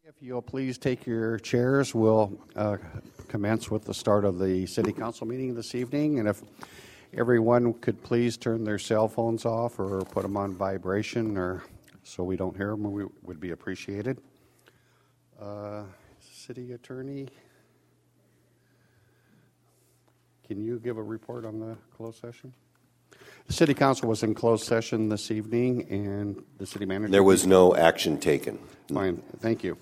If you'll please take your chairs, we'll commence with the start of the City Council meeting this evening. And if everyone could please turn their cell phones off or put them on vibration or so we don't hear them, would be appreciated. City Attorney, can you give a report on the closed session? The City Council was in closed session this evening, and the City Manager... There was no action taken. Fine, thank you.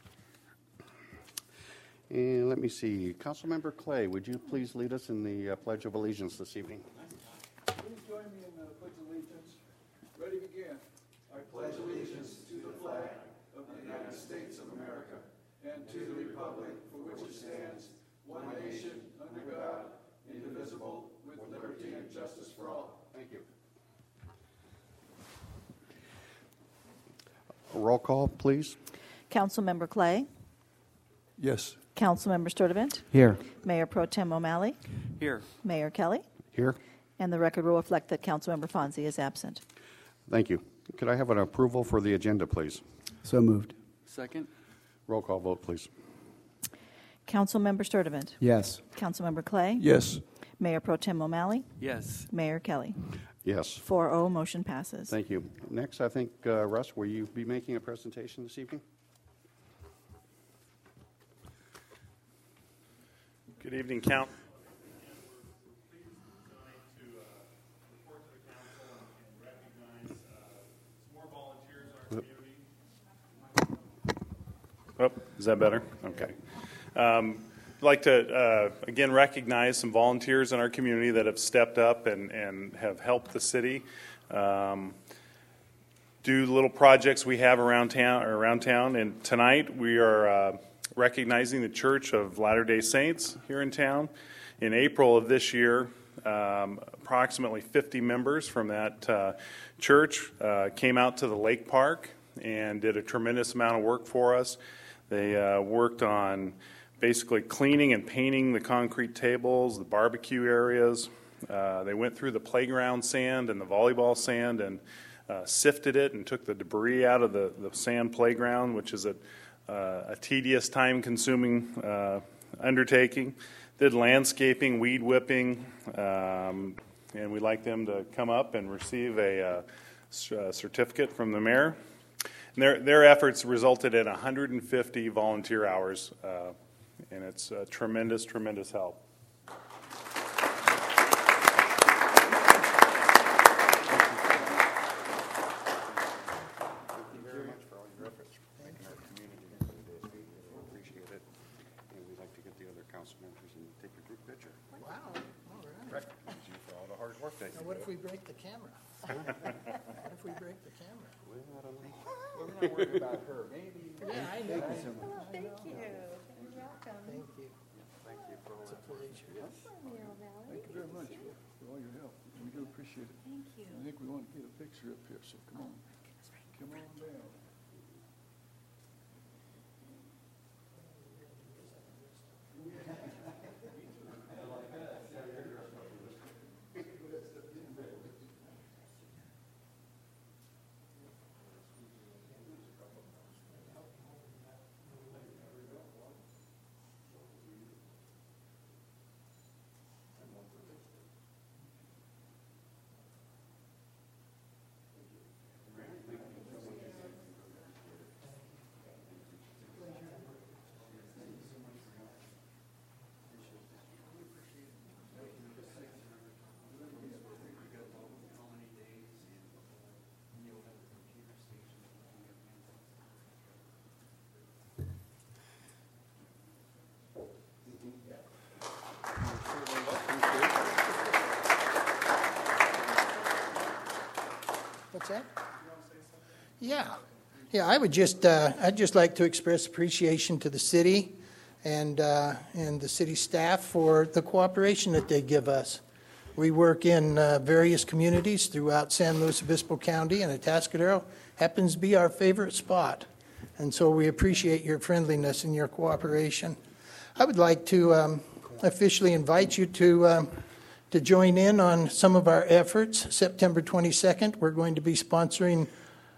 And let me see, Councilmember Clay, would you please lead us in the Pledge of Allegiance this evening? Please join me in the Pledge of Allegiance. Ready, begin. I pledge allegiance to the flag of the United States of America and to the republic for which it stands, one nation, under God, indivisible, with liberty and justice for all. Thank you. A roll call, please. Councilmember Clay. Yes. Councilmember Sturtevant. Here. Mayor Pro Tem O'Malley. Here. Mayor Kelly. Here. And the record will reflect that Councilmember Fonzie is absent. Thank you. Could I have an approval for the agenda, please? So moved. Second. Roll call vote, please. Councilmember Sturtevant. Yes. Councilmember Clay. Yes. Mayor Pro Tem O'Malley. Yes. Mayor Kelly. Yes. 4-0, motion passes. Thank you. Next, I think, Russ, will you be making a presentation this evening? Good evening, Count. Oh, is that better? Okay. I'd like to, again, recognize some volunteers in our community that have stepped up and have helped the city do little projects we have around town. And tonight we are recognizing the Church of Latter-day Saints here in town. In April of this year, approximately 50 members from that church came out to the lake park and did a tremendous amount of work for us. They worked on basically cleaning and painting the concrete tables, the barbecue areas. They went through the playground sand and the volleyball sand and sifted it and took the debris out of the sand playground, which is a tedious, time-consuming undertaking. Did landscaping, weed whipping, and we'd like them to come up and receive a certificate from the mayor. And their efforts resulted in 150 volunteer hours, and it's a tremendous, tremendous help. What if we break the camera? What if we break the camera? Well, I don't know. We're not worried about her. Maybe. Yeah, I know. Hello, thank you. You're welcome. Thank you. Thank you for all It's a pleasure. Thank you very much for all your help. We do appreciate it. Thank you. I think we want to get a picture up here, so come on. Come on down. What's that? Yeah. I would I'd just like to express appreciation to the city and the city staff for the cooperation that they give us. We work in various communities throughout San Luis Obispo County, and Atascadero happens to be our favorite spot. And so we appreciate your friendliness and your cooperation. I would like to officially invite you to join in on some of our efforts. September 22nd, we're going to be sponsoring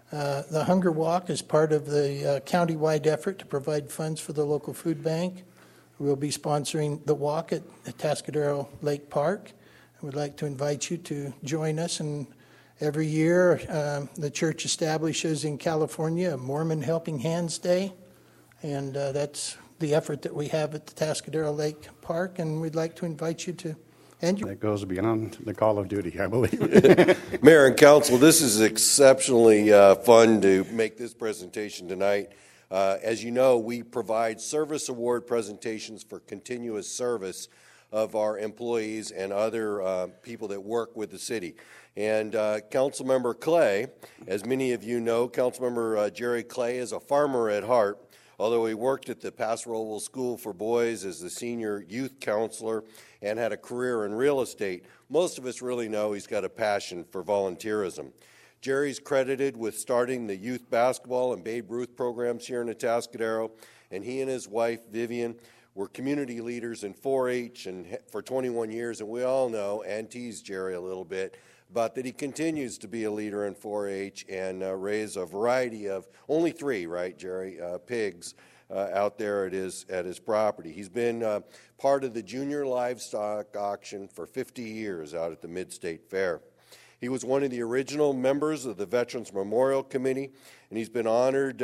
The Hunger Walk is part of the county-wide effort to provide funds for the local food bank. We'll be sponsoring the walk at the Atascadero Lake Park. I would like to invite you to join us. And every year, the church establishes in California a Mormon Helping Hands Day, and that's the effort that we have at the Atascadero Lake Park, and we'd like to invite you to. That goes beyond the call of duty, I believe. Mayor and council, this is exceptionally fun to make this presentation tonight. As you know, we provide service award presentations for continuous service of our employees and other people that work with the city. And Councilmember Clay, as many of you know, Councilmember Jerry Clay is a farmer at heart. Although he worked at the Pastoral School for Boys as the senior youth counselor and had a career in real estate, most of us really know he's got a passion for volunteerism. Jerry's credited with starting the youth basketball and Babe Ruth programs here in Atascadero, and he and his wife, Vivian, were community leaders in 4-H and for 21 years, and we all know, and tease Jerry a little bit, but that he continues to be a leader in 4-H and raise a variety of, only 3, right, Jerry, pigs out there at his property. He's been part of the junior livestock auction for 50 years out at the Mid-State Fair. He was one of the original members of the Veterans Memorial Committee, and he's been honored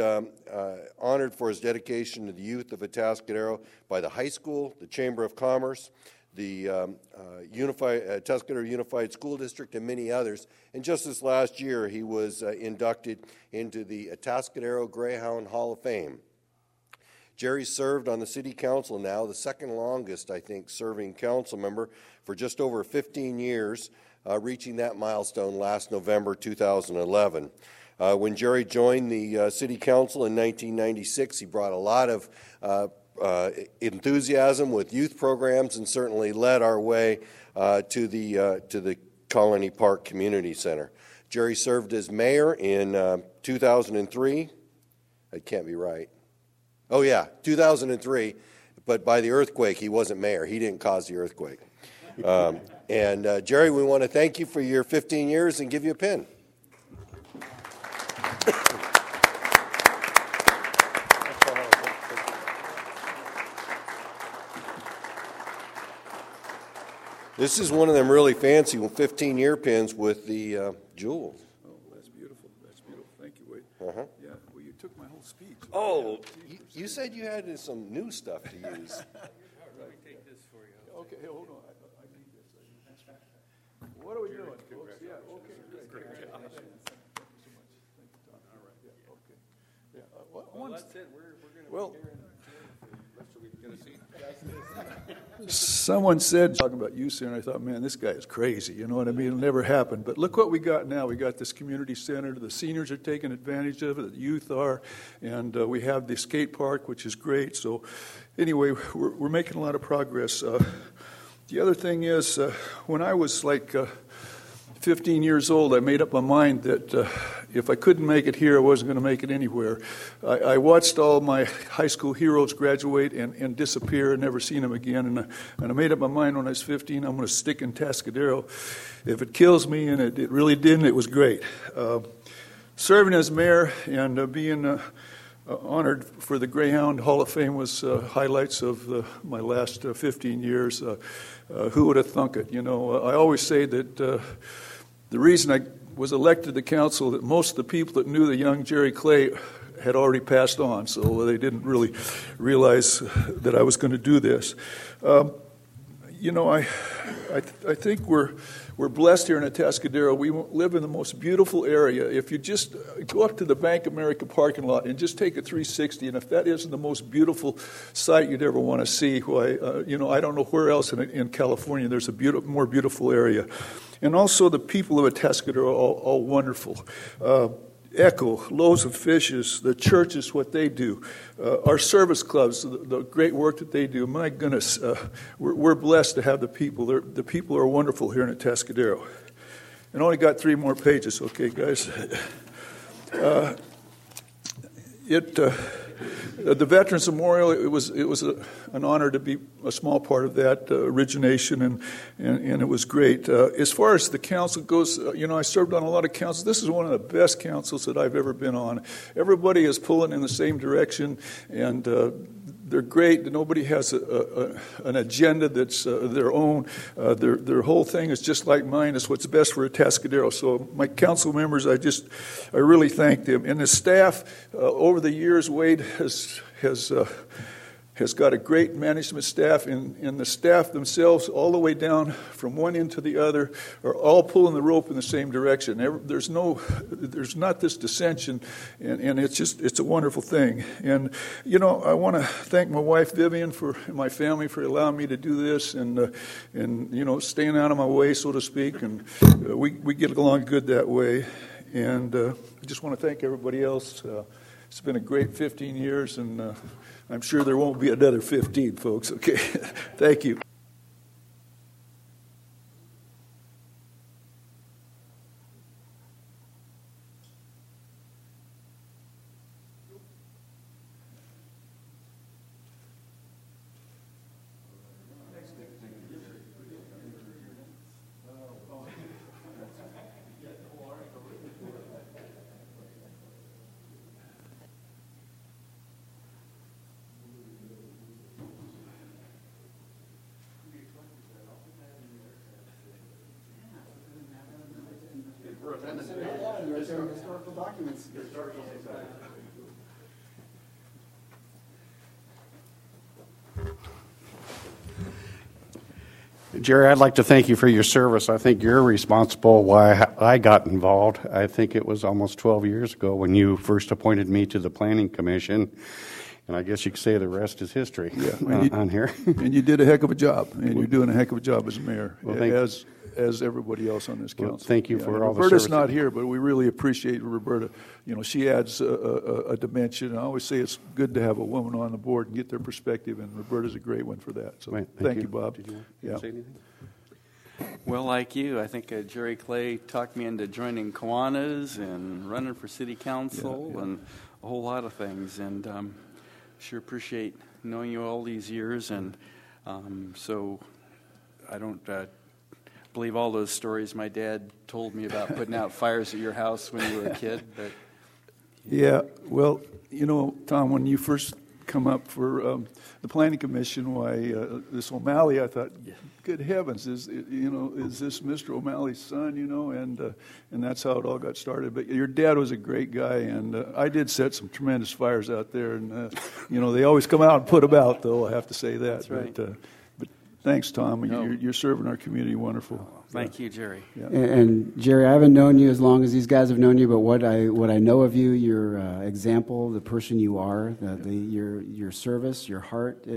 for his dedication to the youth of Atascadero by the high school, the Chamber of Commerce, the Atascadero Unified School District, and many others. And just this last year, he was inducted into the Atascadero Greyhound Hall of Fame. Jerry served on the city council now, the second longest, I think, serving council member for just over 15 years, reaching that milestone last November 2011. When Jerry joined the city council in 1996, he brought a lot of enthusiasm with youth programs and certainly led our way to the Colony Park Community Center. Jerry served as mayor in 2003. That can't be right. Oh yeah, 2003. But by the earthquake, he wasn't mayor. He didn't cause the earthquake. And Jerry, we want to thank you for your 15 years and give you a pin. This is one of them really fancy 15-year pins with the jewel. Oh, that's beautiful. That's beautiful. Thank you, Wade. Uh-huh. Yeah, well, you took my whole speech. Oh, you said you had some new stuff to use. Let me take this for you. Okay, hey, hold on. I need this. What are we doing, folks? Yeah, okay. Great job. Thank you so much. Thank you, Tom. All right. Yeah, okay. Yeah, well, that's it. We're going to be here in the rest of the week. Going to see Someone said, talking about youth center, I thought, man, this guy is crazy. You know what I mean? It'll never happen. But look what we got now. We got this community center. The seniors are taking advantage of it. The youth are. And we have the skate park, which is great. So anyway, we're making a lot of progress. The other thing is, when I was like 15 years old, I made up my mind that if I couldn't make it here, I wasn't going to make it anywhere. I watched all my high school heroes graduate and disappear and never seen them again. And I made up my mind when I was 15, I'm going to stick in Atascadero. If it kills me, and it really didn't, it was great. Serving as mayor and being honored for the Greyhound Hall of Fame was highlights of my last 15 years. Who would have thunk it? You know, I always say that the reason I was elected to the council, that most of the people that knew the young Jerry Clay had already passed on, so they didn't really realize that I was going to do this. You know, I think we're blessed here in Atascadero. We live in the most beautiful area. If you just go up to the Bank of America parking lot and just take a 360, and if that isn't the most beautiful sight you'd ever want to see, why, you know, I don't know where else in California there's a more beautiful area. And also the people of Atascadero are all wonderful. Echo, Loaves of Fishes, the churches, what they do, our service clubs, the great work that they do. My goodness, we're blessed to have the people. The people are wonderful here in Atascadero. And only got 3 more pages, okay, guys. the Veterans Memorial, it was an honor to be a small part of that origination, and it was great. As far as the council goes, I served on a lot of councils. This is one of the best councils that I've ever been on. Everybody is pulling in the same direction, and they're great. Nobody has an agenda that's their own. Their whole thing is just like mine. It's what's best for Atascadero. So my council members, I really thank them. And the staff, over the years, Wade has got a great management staff, and the staff themselves, all the way down from one end to the other, are all pulling the rope in the same direction. There's not this dissension, and it's a wonderful thing. And I want to thank my wife Vivian and my family for allowing me to do this, and staying out of my way, so to speak. And we get along good that way. And I just want to thank everybody else. It's been a great 15 years, and I'm sure there won't be another 15, folks. Okay, thank you. Jerry, I'd like to thank you for your service. I think you're responsible why I got involved. I think it was almost 12 years ago when you first appointed me to the Planning Commission, and I guess you could say the rest is history on here. And you did a heck of a job, and you're doing a heck of a job as mayor, well, as everybody else on this council. Well, thank you for all the Roberta's service. not here, but we really appreciate Roberta. She adds a dimension. I always say it's good to have a woman on the board and get their perspective, and Roberta's a great one for that. So thank you, Bob. Did you want to say anything? Well, like you, I think Jerry Clay talked me into joining Kiwanis and running for city council and a whole lot of things. And sure appreciate knowing you all these years. And so I don't believe all those stories my dad told me about putting out fires at your house when you were a kid. But yeah, well, Tom, when you first come up for the Planning Commission, this O'Malley, I thought, good heavens, is this Mr. O'Malley's son? And that's how it all got started. But your dad was a great guy, and I did set some tremendous fires out there, and they always come out and put them out, though. I have to say that. That's right. But thanks, Tom. You're serving our community wonderful. Thank you, Jerry. Yeah. And Jerry, I haven't known you as long as these guys have known you, but what I know of you, your example, the person you are, your service, your heart,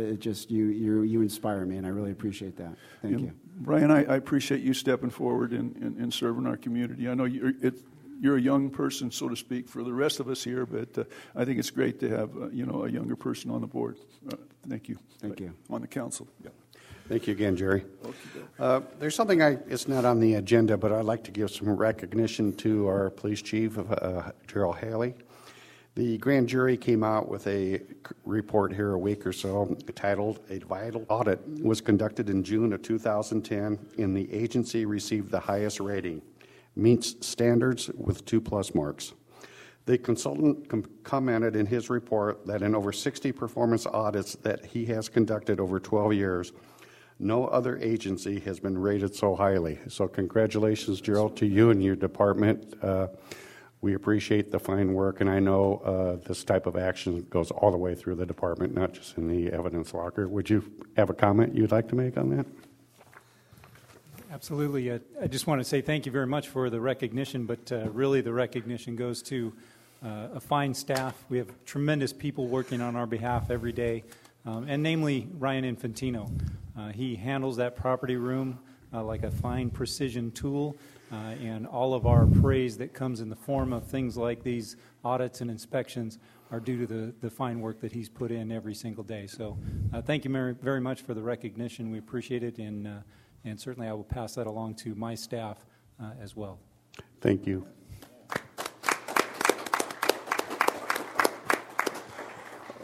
you inspire me, and I really appreciate that. Thank you. Brian, I appreciate you stepping forward and serving our community. I know you're a young person, so to speak, for the rest of us here, but I think it's great to have a younger person on the board. Thank you. Thank you. On the council. Yeah. Thank you again, Jerry. There's something it's not on the agenda, but I'd like to give some recognition to our police chief, Gerald Haley. The grand jury came out with a report here a week or so titled "A Vital Audit was conducted in June of 2010, and the agency received the highest rating, meets standards with 2+ marks." The consultant commented in his report that in over 60 performance audits that he has conducted over 12 years, no other agency has been rated so highly. So congratulations, Gerald, to you and your department. We appreciate the fine work, and I know this type of action goes all the way through the department, not just in the evidence locker. Would you have a comment you'd like to make on that? Absolutely. I just want to say thank you very much for the recognition, but really the recognition goes to a fine staff. We have tremendous people working on our behalf every day, and namely Ryan Infantino. He handles that property room like a fine precision tool, and all of our praise that comes in the form of things like these audits and inspections are due to the fine work that he's put in every single day. So thank you very much for the recognition. We appreciate it, and certainly I will pass that along to my staff as well. Thank you.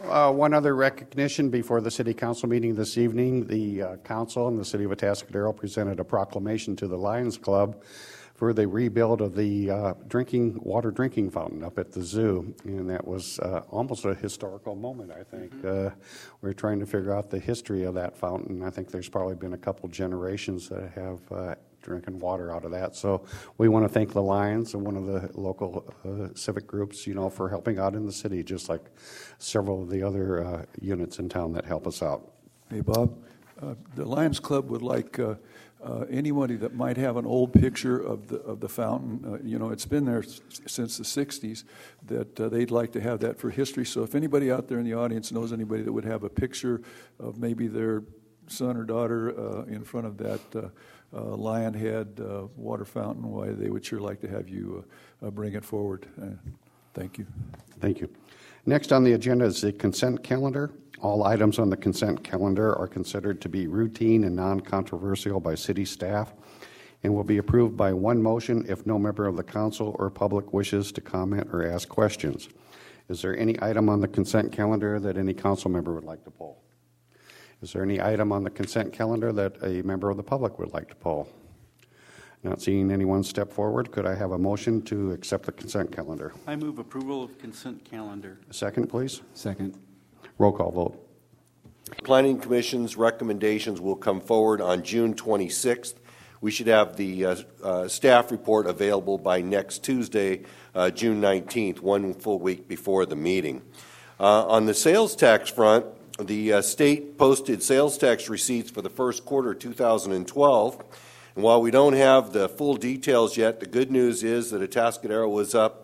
One other recognition before the City Council meeting this evening. The Council and the City of Atascadero presented a proclamation to the Lions Club for the rebuild of the drinking fountain up at the zoo. And that was almost a historical moment, I think. We're trying to figure out the history of that fountain. I think there's probably been a couple generations that have drinking water out of that. So we want to thank the Lions and one of the local civic groups, for helping out in the city, just like several of the other units in town that help us out. Hey, Bob, the Lions Club would like anybody that might have an old picture of the fountain. It's been there since the 60s, that they'd like to have that for history. So if anybody out there in the audience knows anybody that would have a picture of maybe their son or daughter in front of that lion head water fountain, why they would sure like to have you bring it forward. Thank you. Thank you. Next on the agenda is the consent calendar. All items on the consent calendar are considered to be routine and non-controversial by city staff and will be approved by one motion if no member of the council or public wishes to comment or ask questions. Is there any item on the consent calendar that any council member would like to pull? Is there any item on the consent calendar that a member of the public would like to pull? Not seeing anyone step forward, could I have a motion to accept the consent calendar? I move approval of consent calendar. A second, please. Second. Roll call vote. Planning Commission's recommendations will come forward on June 26th. We should have the staff report available by next Tuesday, June 19th, 1 full week before the meeting. On the sales tax front, the state posted sales tax receipts for the first quarter of 2012. And while we don't have the full details yet, the good news is that Atascadero was up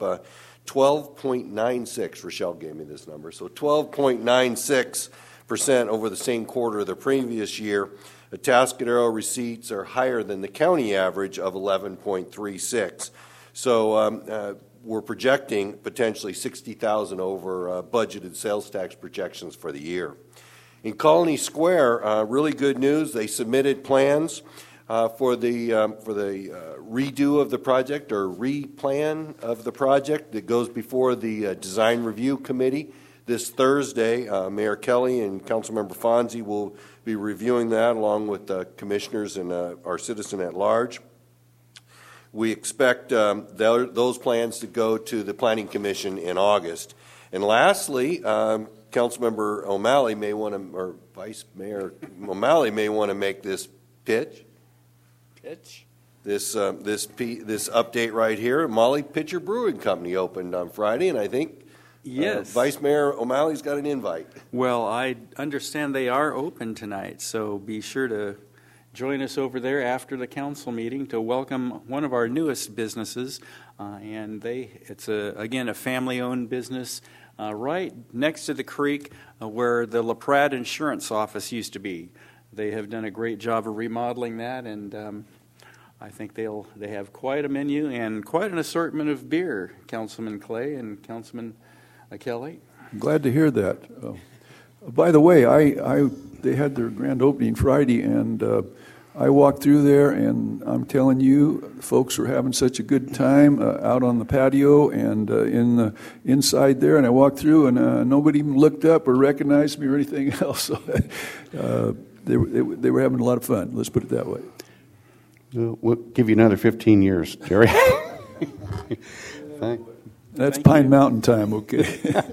12.96. Rochelle gave me this number. So 12.96% over the same quarter of the previous year. Atascadero receipts are higher than the county average of 11.36. So we're projecting potentially $60,000 over budgeted sales tax projections for the year. In Colony Square, really good news. They submitted plans for the redo of the project, or replan of the project that goes before the Design Review Committee this Thursday. Mayor Kelly and Councilmember Fonzie will be reviewing that along with the commissioners and our citizen at large. We expect those plans to go to the Planning Commission in August. And lastly, Councilmember O'Malley may want to, or Vice Mayor O'Malley may want to make this pitch. This update right here. Molly Pitcher Brewing Company opened on Friday, and I think Vice Mayor O'Malley's got an invite. Well, I understand they are open tonight, so be sure to join us over there after the council meeting to welcome one of our newest businesses. It's again a family-owned business right next to the creek where the La Prade Insurance Office used to be. They have done a great job of remodeling that, and I think they have quite a menu and quite an assortment of beer, Councilman Clay and Councilman Kelly. I'm glad to hear that. By the way, they had their grand opening Friday, and I walked through there, and I'm telling you, folks were having such a good time out on the patio and inside there. And I walked through, and nobody even looked up or recognized me or anything else. So they were having a lot of fun. Let's put it that way. We'll give you another 15 years, Jerry. That's Pine Mountain time, okay.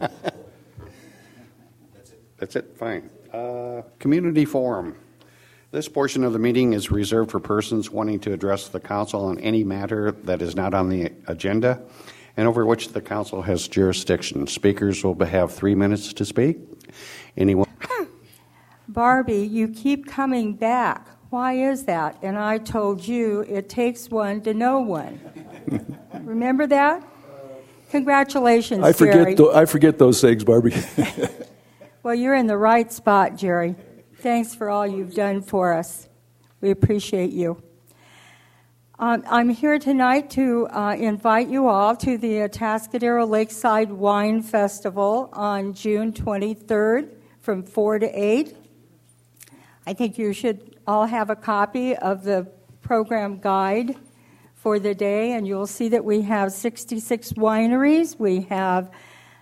That's it, fine. Community forum. This portion of the meeting is reserved for persons wanting to address the council on any matter that is not on the agenda and over which the council has jurisdiction. Speakers will have 3 minutes to speak. Anyone? Barbie, you keep coming back. Why is that? And I told you it takes one to know one. Remember that? Congratulations, Jerry. I forget those things, Barbie. Well, you're in the right spot, Jerry. Thanks for all you've done for us. We appreciate you. I'm here tonight to invite you all to the Atascadero Lakeside Wine Festival on June 23rd from 4 to 8. I think you should all have a copy of the program guide for the day, and you'll see that we have 66 wineries. We have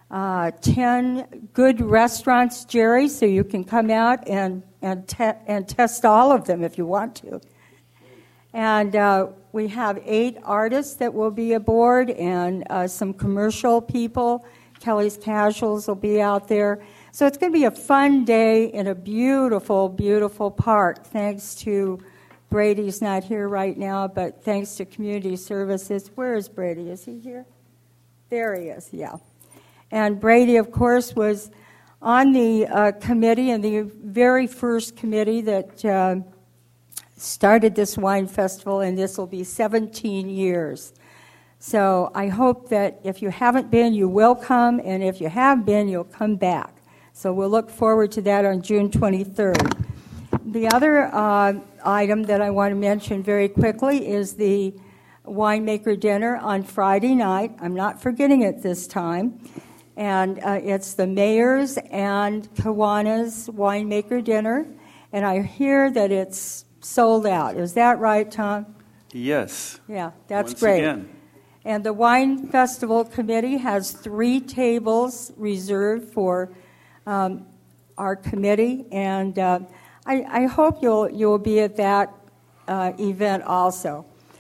10 good restaurants, Jerry, so you can come out and test all of them if you want to. And we have 8 artists that will be aboard and some commercial people. Kelly's Casuals will be out there. So it's going to be a fun day in a beautiful, beautiful park, thanks to Brady's not here right now, but thanks to Community Services. Where is Brady? Is he here? There he is, yeah. And Brady, of course, was on the committee, and the very first committee that started this wine festival, and this will be 17 years. So I hope that if you haven't been, you will come, and if you have been, you'll come back. So we'll look forward to that on June 23rd. The other item that I want to mention very quickly is the winemaker dinner on Friday night. I'm not forgetting it this time. And it's the mayor's and Kiwanis winemaker dinner. And I hear that it's sold out. Is that right, Tom? Yes. Yeah, that's Once great. Again. And the Wine Festival Committee has 3 tables reserved for our committee. And I hope you'll be at that event also.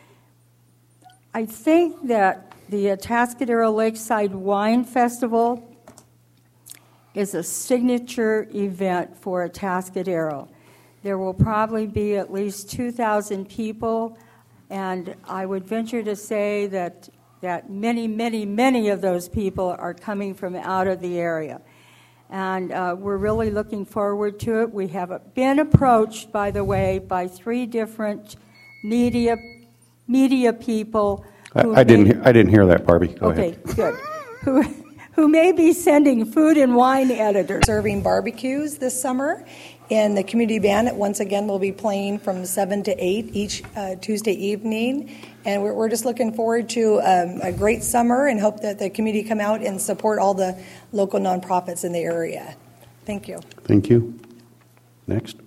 I think that the Atascadero Lakeside Wine Festival is a signature event for Atascadero. There will probably be at least 2,000 people, and I would venture to say that many, many, many of those people are coming from out of the area. And we're really looking forward to it. We have been approached, by the way, by 3 different media people. I didn't hear that, Barbie. Go ahead. Okay, good. Who may be sending food and wine editors. Serving barbecues this summer. And the community band, once again, will be playing from 7 to 8 each Tuesday evening. And we're just looking forward to a great summer and hope that the community come out and support all the local nonprofits in the area. Thank you. Thank you. Next.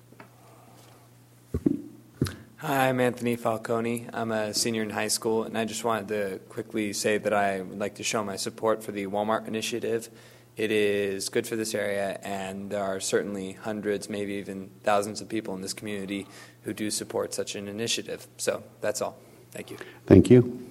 Hi, I'm Anthony Falcone. I'm a senior in high school, and I just wanted to quickly say that I would like to show my support for the Walmart initiative. It is good for this area, and there are certainly hundreds, maybe even thousands of people in this community who do support such an initiative. So that's all. Thank you. Thank you.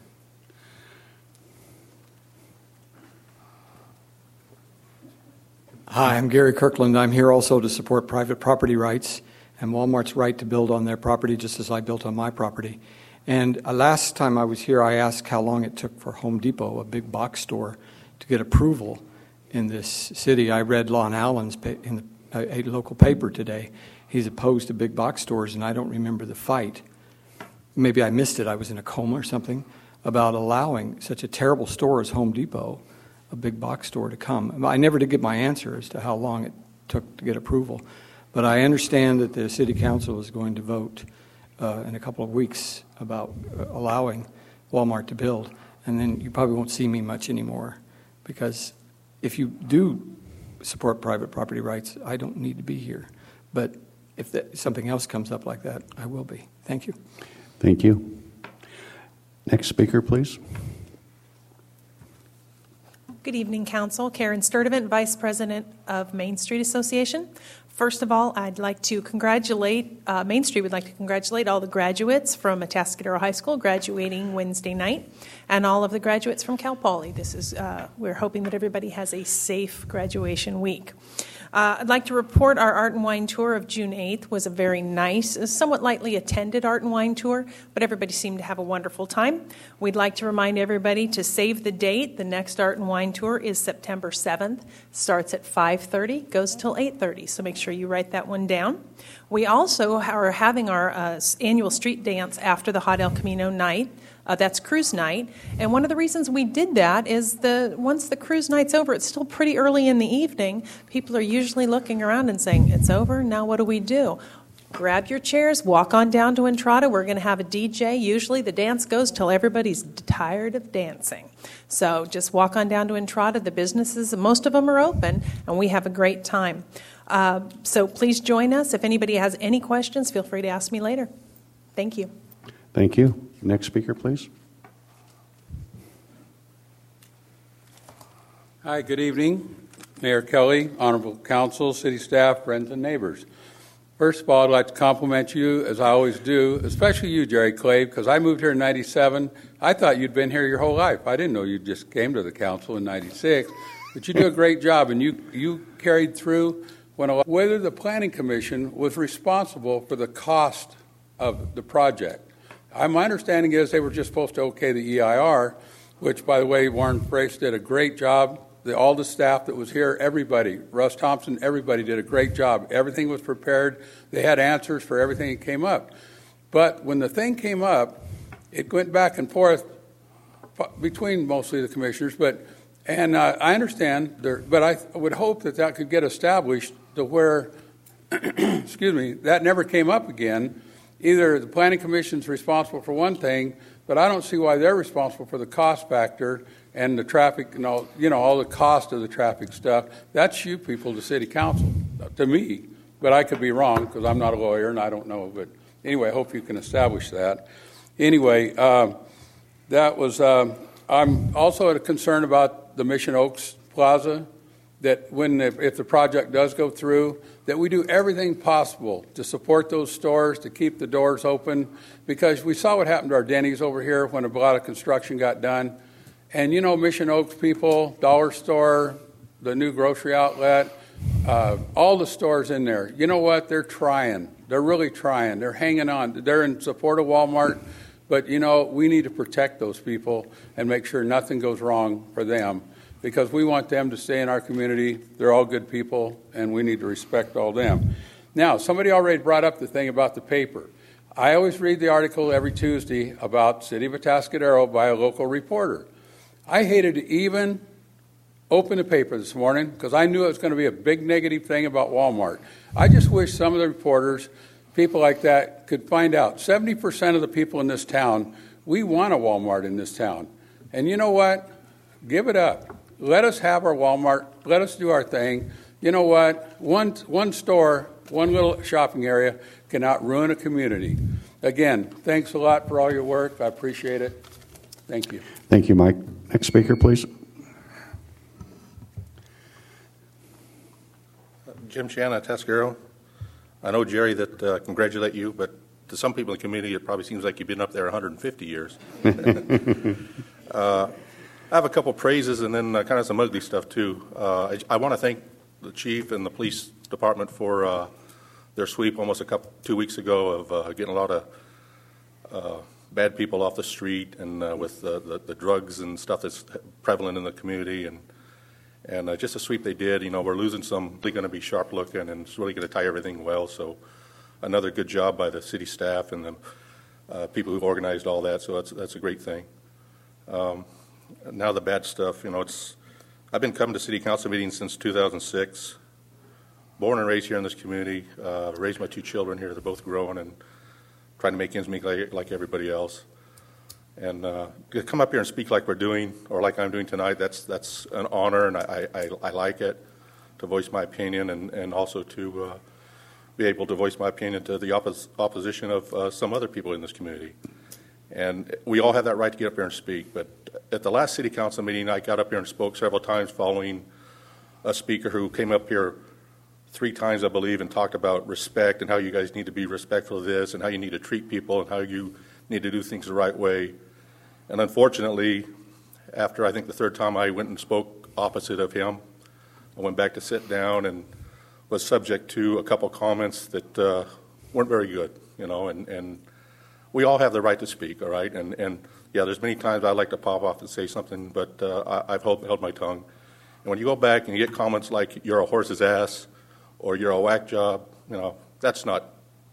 Hi, I'm Gary Kirkland. I'm here also to support private property rights and Walmart's right to build on their property just as I built on my property. And last time I was here, I asked how long it took for Home Depot, a big box store, to get approval in this city. I read Lon Allen's in a local paper today. He's opposed to big box stores, and I don't remember the fight. Maybe I missed it. I was in a coma or something about allowing such a terrible store as Home Depot, a big box store, to come. I never did get my answer as to how long it took to get approval. But I understand that the City Council is going to vote in a couple of weeks about allowing Walmart to build. And then you probably won't see me much anymore, because if you do support private property rights, I don't need to be here. But if something else comes up like that, I will be. Thank you. Thank you. Next speaker, please. Good evening, Council. Karen Sturdivant, Vice President of Main Street Association. First of all, I'd like to congratulate, Main Street would like to congratulate all the graduates from Atascadero High School graduating Wednesday night, and all of the graduates from Cal Poly. We're hoping that everybody has a safe graduation week. I'd like to report our Art and Wine Tour of June 8th was a very nice, somewhat lightly attended Art and Wine Tour, but everybody seemed to have a wonderful time. We'd like to remind everybody to save the date. The next Art and Wine Tour is September 7th, starts at 5:30, goes till 8:30, so make sure you write that one down. We also are having our annual street dance after the Hot El Camino night. That's cruise night. And one of the reasons we did that is once the cruise night's over, it's still pretty early in the evening. People are usually looking around and saying, it's over, now what do we do? Grab your chairs, walk on down to Entrada. We're going to have a DJ. Usually the dance goes till everybody's tired of dancing. So just walk on down to Entrada. The businesses, most of them are open, and we have a great time. So please join us. If anybody has any questions, feel free to ask me later. Thank you. Thank you. Next speaker, please. Hi, good evening. Mayor Kelly, Honorable Council, City staff, friends, and neighbors. First of all, I'd like to compliment you, as I always do, especially you, Jerry Clay, because I moved here in 97. I thought you'd been here your whole life. I didn't know you just came to the council in 96. But you do a great job, and you carried through whether the Planning Commission was responsible for the cost of the project. My understanding is they were just supposed to okay the EIR, which, by the way, Warren Brace did a great job. All the staff that was here, everybody, Russ Thompson, everybody did a great job. Everything was prepared. They had answers for everything that came up. But when the thing came up, it went back and forth between mostly the commissioners. And I understand, but I would hope that could get established to where, excuse me, that never came up again. Either the Planning Commission's responsible for one thing, but I don't see why they're responsible for the cost factor and the traffic and all the cost of the traffic stuff. That's you people, the city council, to me. But I could be wrong because I'm not a lawyer and I don't know. But anyway, I hope you can establish that. Anyway, that was. I'm also concerned about the Mission Oaks Plaza. That if the project does go through, that we do everything possible to support those stores, to keep the doors open, because we saw what happened to our Denny's over here when a lot of construction got done. And Mission Oaks people, Dollar Store, the new grocery outlet, all the stores in there, you know what? They're trying. They're really trying. They're hanging on. They're in support of Walmart. But, we need to protect those people and make sure nothing goes wrong for them, because we want them to stay in our community. They're all good people, and we need to respect all them. Now, somebody already brought up the thing about the paper. I always read the article every Tuesday about City of Atascadero by a local reporter. I hated to even open the paper this morning because I knew it was going to be a big negative thing about Walmart. I just wish some of the reporters, people like that, could find out 70% of the people in this town, we want a Walmart in this town. And you know what? Give it up. Let us have our Walmart. Let us do our thing. You know what? One store, one little shopping area cannot ruin a community. Again, thanks a lot for all your work. I appreciate it. Thank you. Thank you, Mike. Next speaker, please. Jim Shanna, Atascadero. I know, Jerry, that congratulate you, but to some people in the community, it probably seems like you've been up there 150 years. I have a couple praises and then kind of some ugly stuff, too. I want to thank the chief and the police department for their sweep almost 2 weeks ago of getting a lot of bad people off the street and with the drugs and stuff that's prevalent in the community. And just a sweep they did. We're losing some. They're going to be sharp looking, and it's really going to tie everything well. So another good job by the city staff and the people who've organized all that. So that's a great thing. Now the bad stuff. I've been coming to city council meetings since 2006. Born and raised here in this community. Raised my 2 children here. They're both growing and trying to make ends meet like everybody else. And to come up here and speak like we're doing, or like I'm doing tonight, that's an honor, and I like it, to voice my opinion, and also to be able to voice my opinion to the opposition of some other people in this community. And we all have that right to get up here and speak. But at the last city council meeting, I got up here and spoke several times following a speaker who came up here 3 times, I believe, and talked about respect and how you guys need to be respectful of this and how you need to treat people and how you need to do things the right way. And unfortunately, after I think the 3rd time I went and spoke opposite of him, I went back to sit down and was subject to a couple comments that weren't very good, and we all have the right to speak, all right? And yeah, there's many times I like to pop off and say something, but I've held my tongue. And when you go back and you get comments like you're a horse's ass or you're a whack job, that's not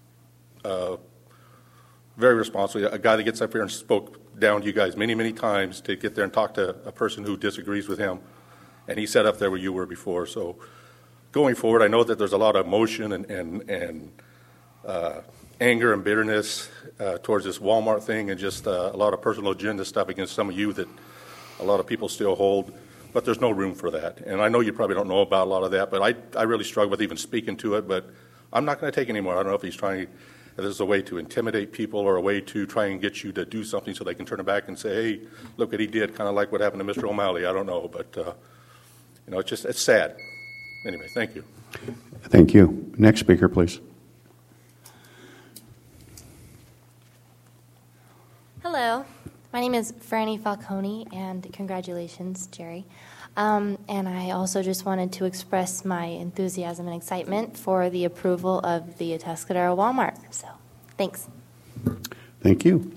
very responsible. A guy that gets up here and spoke down to you guys many, many times to get there and talk to a person who disagrees with him, and he sat up there where you were before. So going forward, I know that there's a lot of emotion and anger and bitterness towards this Walmart thing, and just a lot of personal agenda stuff against some of you that a lot of people still hold, but there's no room for that. And I know you probably don't know about a lot of that, but I really struggle with even speaking to it, but I'm not going to take any more. I don't know if he's trying, if this is a way to intimidate people or a way to try and get you to do something so they can turn it back and say, hey, look what he did, kind of like what happened to Mr. O'Malley. I don't know, but it's sad. Anyway, thank you. Thank you. Next speaker, please. Hello, my name is Franny Falcone, and congratulations, Jerry. And I also just wanted to express my enthusiasm and excitement for the approval of the Atascadero Walmart. So, thanks. Thank you.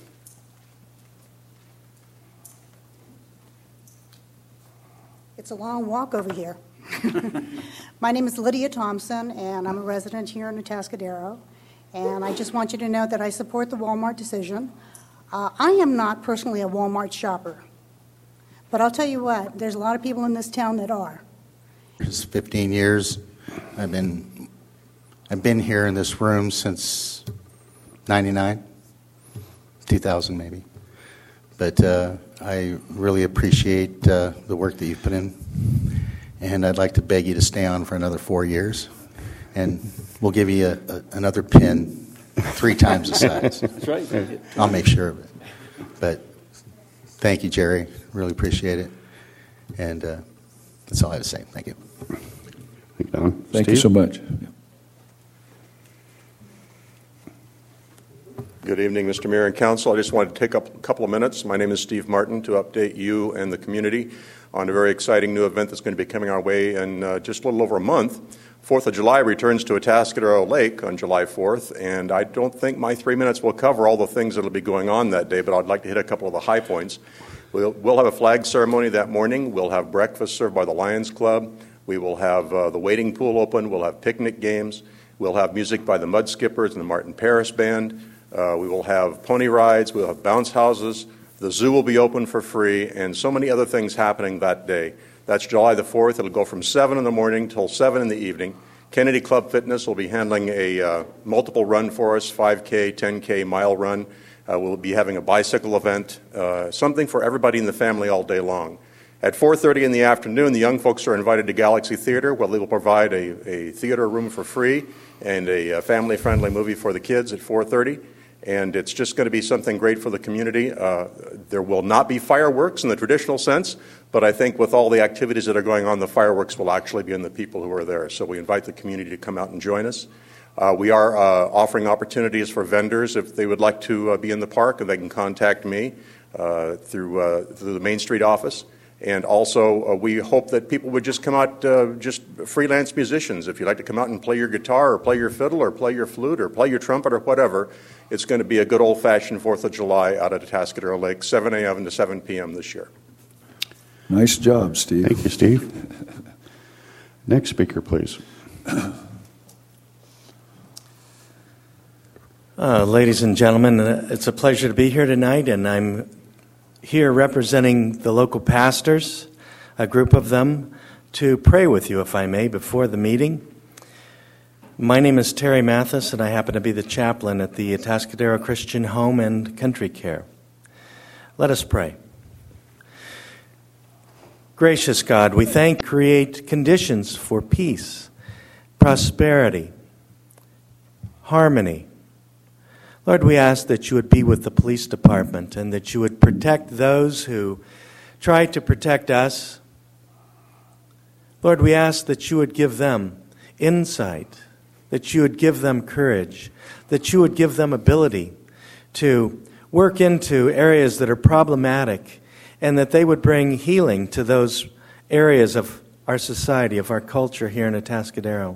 It's a long walk over here. My name is Lydia Thompson, and I'm a resident here in Atascadero. And I just want you to know that I support the Walmart decision. I am not personally a Walmart shopper. But I'll tell you what, there's a lot of people in this town that are. It's 15 years. I've been here in this room since 99, 2000 maybe. But I really appreciate the work that you've put in. And I'd like to beg you to stay on for another 4 years. And we'll give you another pin 3 times the size. That's right. I'll make sure of it. But thank you, Jerry. Really appreciate it. And that's all I have to say. Thank you. Thank you so much. Good evening, Mr. Mayor and Council. I just wanted to take up a couple of minutes. My name is Steve Martin, to update you and the community on a very exciting new event that's going to be coming our way in just a little over a month. 4th of July returns to Atascadero Lake on July 4th, and I don't think my 3 minutes will cover all the things that will be going on that day, but I'd like to hit a couple of the high points. We'll have a flag ceremony that morning. We'll have breakfast served by the Lions Club. We will have the wading pool open. We'll have picnic games. We'll have music by the Mud Skippers and the Martin Paris Band. We will have pony rides. We'll have bounce houses. The zoo will be open for free, and so many other things happening that day. That's July the 4th. It'll go from 7 in the morning till 7 in the evening. Kennedy Club Fitness will be handling a multiple run for us, 5K, 10K, mile run. We'll be having a bicycle event, something for everybody in the family all day long. At 4:30 in the afternoon, the young folks are invited to Galaxy Theater, where they will provide a theater room for free and a family-friendly movie for the kids at 4:30. And it's just going to be something great for the community. There will not be fireworks in the traditional sense, but I think with all the activities that are going on, the fireworks will actually be in the people who are there. So we invite the community to come out and join us. We are offering opportunities for vendors if they would like to be in the park, and they can contact me through the Main Street office. And also, we hope that people would just come out, just freelance musicians. If you'd like to come out and play your guitar or play your fiddle or play your flute or play your trumpet or whatever, it's going to be a good old-fashioned 4th of July out at Atascadero Lake, 7 a.m. to 7 p.m. this year. Nice job, Steve. Thank you, Steve. Next speaker, please. Ladies and gentlemen, it's a pleasure to be here tonight, and I'm here representing the local pastors, a group of them, to pray with you, if I may, before the meeting. My name is Terry Mathis, and I happen to be the chaplain at the Atascadero Christian Home and Country Care. Let us pray. Gracious God, we create conditions for peace, prosperity, harmony. Lord, we ask that you would be with the police department and that you would protect those who try to protect us. Lord, we ask that you would give them insight, that you would give them courage, that you would give them ability to work into areas that are problematic, and that they would bring healing to those areas of our society, of our culture here in Atascadero.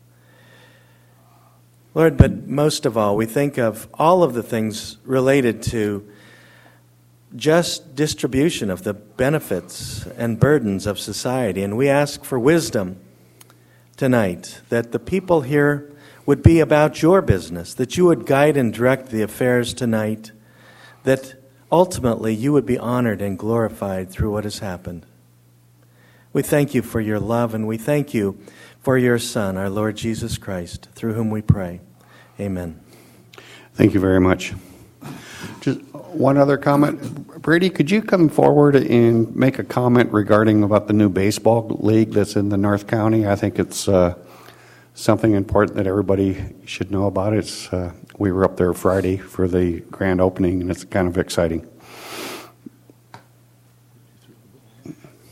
Lord, but most of all, we think of all of the things related to just distribution of the benefits and burdens of society. And we ask for wisdom tonight, that the people here would be about your business, that you would guide and direct the affairs tonight, that ultimately you would be honored and glorified through what has happened. We thank you for your love, and we thank you for your Son, our Lord Jesus Christ, through whom we pray. Amen. Thank you very much. Just one other comment. Brady, could you come forward and make a comment regarding about the new baseball league that's in the North County? I think it's something important that everybody should know about. We were up there Friday for the grand opening, and it's kind of exciting.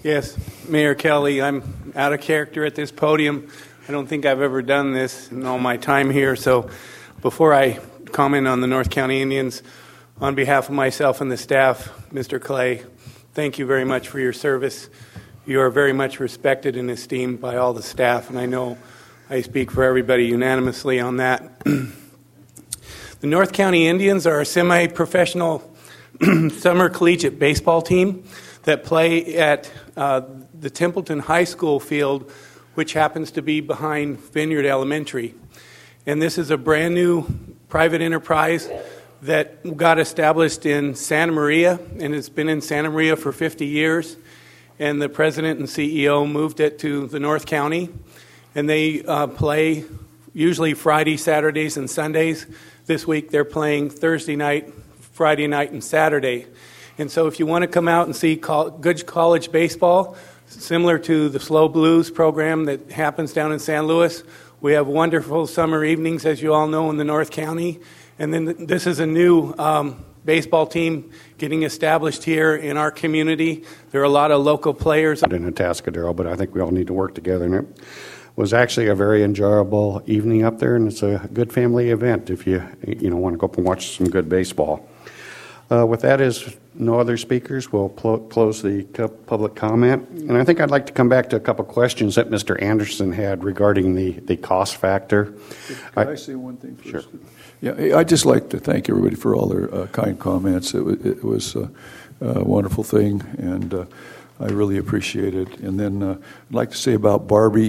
Yes, Mayor Kelly, I'm out of character at this podium. I don't think I've ever done this in all my time here. So before I comment on the North County Indians, on behalf of myself and the staff, Mr. Clay, thank you very much for your service. You are very much respected and esteemed by all the staff, and I know I speak for everybody unanimously on that. The North County Indians are a semi-professional summer collegiate baseball team that play at the Templeton High School field, which happens to be behind Vineyard Elementary. And this is a brand new private enterprise that got established in Santa Maria, and it's been in Santa Maria for 50 years. And the president and CEO moved it to the North County, and they play usually Friday, Saturdays, and Sundays. This week they're playing Thursday night, Friday night, and Saturday. And so if you want to come out and see good college baseball, similar to the Slow Blues program that happens down in San Luis, we have wonderful summer evenings, as you all know, in the North County. And then this is a new baseball team getting established here in our community. There are a lot of local players. In Atascadero, but I think we all need to work together. And it was actually a very enjoyable evening up there, and it's a good family event if you want to go up and watch some good baseball. With that, as no other speakers, we'll close the public comment. And I think I'd like to come back to a couple questions that Mr. Anderson had regarding the cost factor. Can I say one thing first? Sure. Yeah, I'd just like to thank everybody for all their kind comments. It was a wonderful thing, and I really appreciate it. And then I'd like to say about Barbie,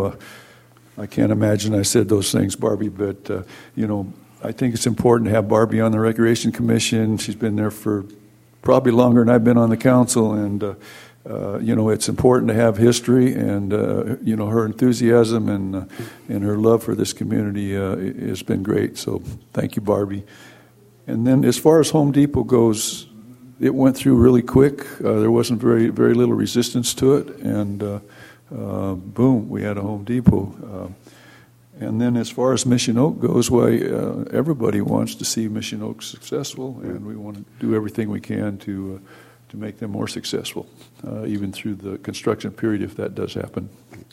I can't imagine I said those things, Barbie, but, I think it's important to have Barbie on the Recreation Commission. She's been there for probably longer than I've been on the council, and it's important to have history, and her enthusiasm and her love for this community has been great. So thank you, Barbie. And then as far as Home Depot goes, it went through really quick. There wasn't very little resistance to it, and boom, we had a Home Depot. And then as far as Mission Oak goes, everybody wants to see Mission Oak successful, and we want to do everything we can to make them more successful, even through the construction period, if that does happen.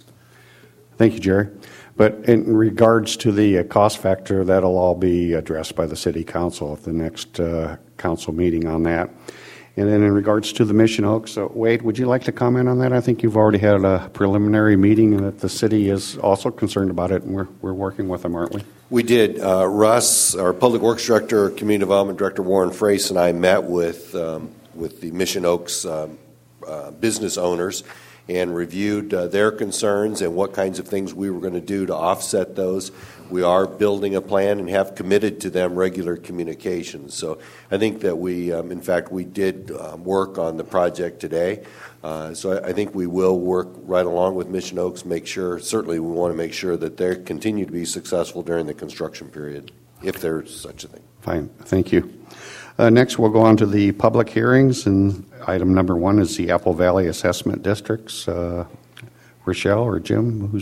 Thank you, Jerry. But in regards to the cost factor, that'll all be addressed by the City Council at the next council meeting on that. And then in regards to the Mission Oaks, Wade, would you like to comment on that? I think you've already had a preliminary meeting and that the city is also concerned about it, and we're working with them, aren't we? We did. Russ, our Public Works Director, Community Development Director Warren Frace, and I met with the Mission Oaks business owners and reviewed their concerns and what kinds of things we were going to do to offset those. We are building a plan and have committed to them regular communications. So I think that we did work on the project today. So I think we will work right along with Mission Oaks, certainly we want to make sure that they continue to be successful during the construction period, if there's such a thing. Fine, thank you. Next, we'll go on to the public hearings, and item number 1 is the Apple Valley Assessment Districts. Rochelle or Jim,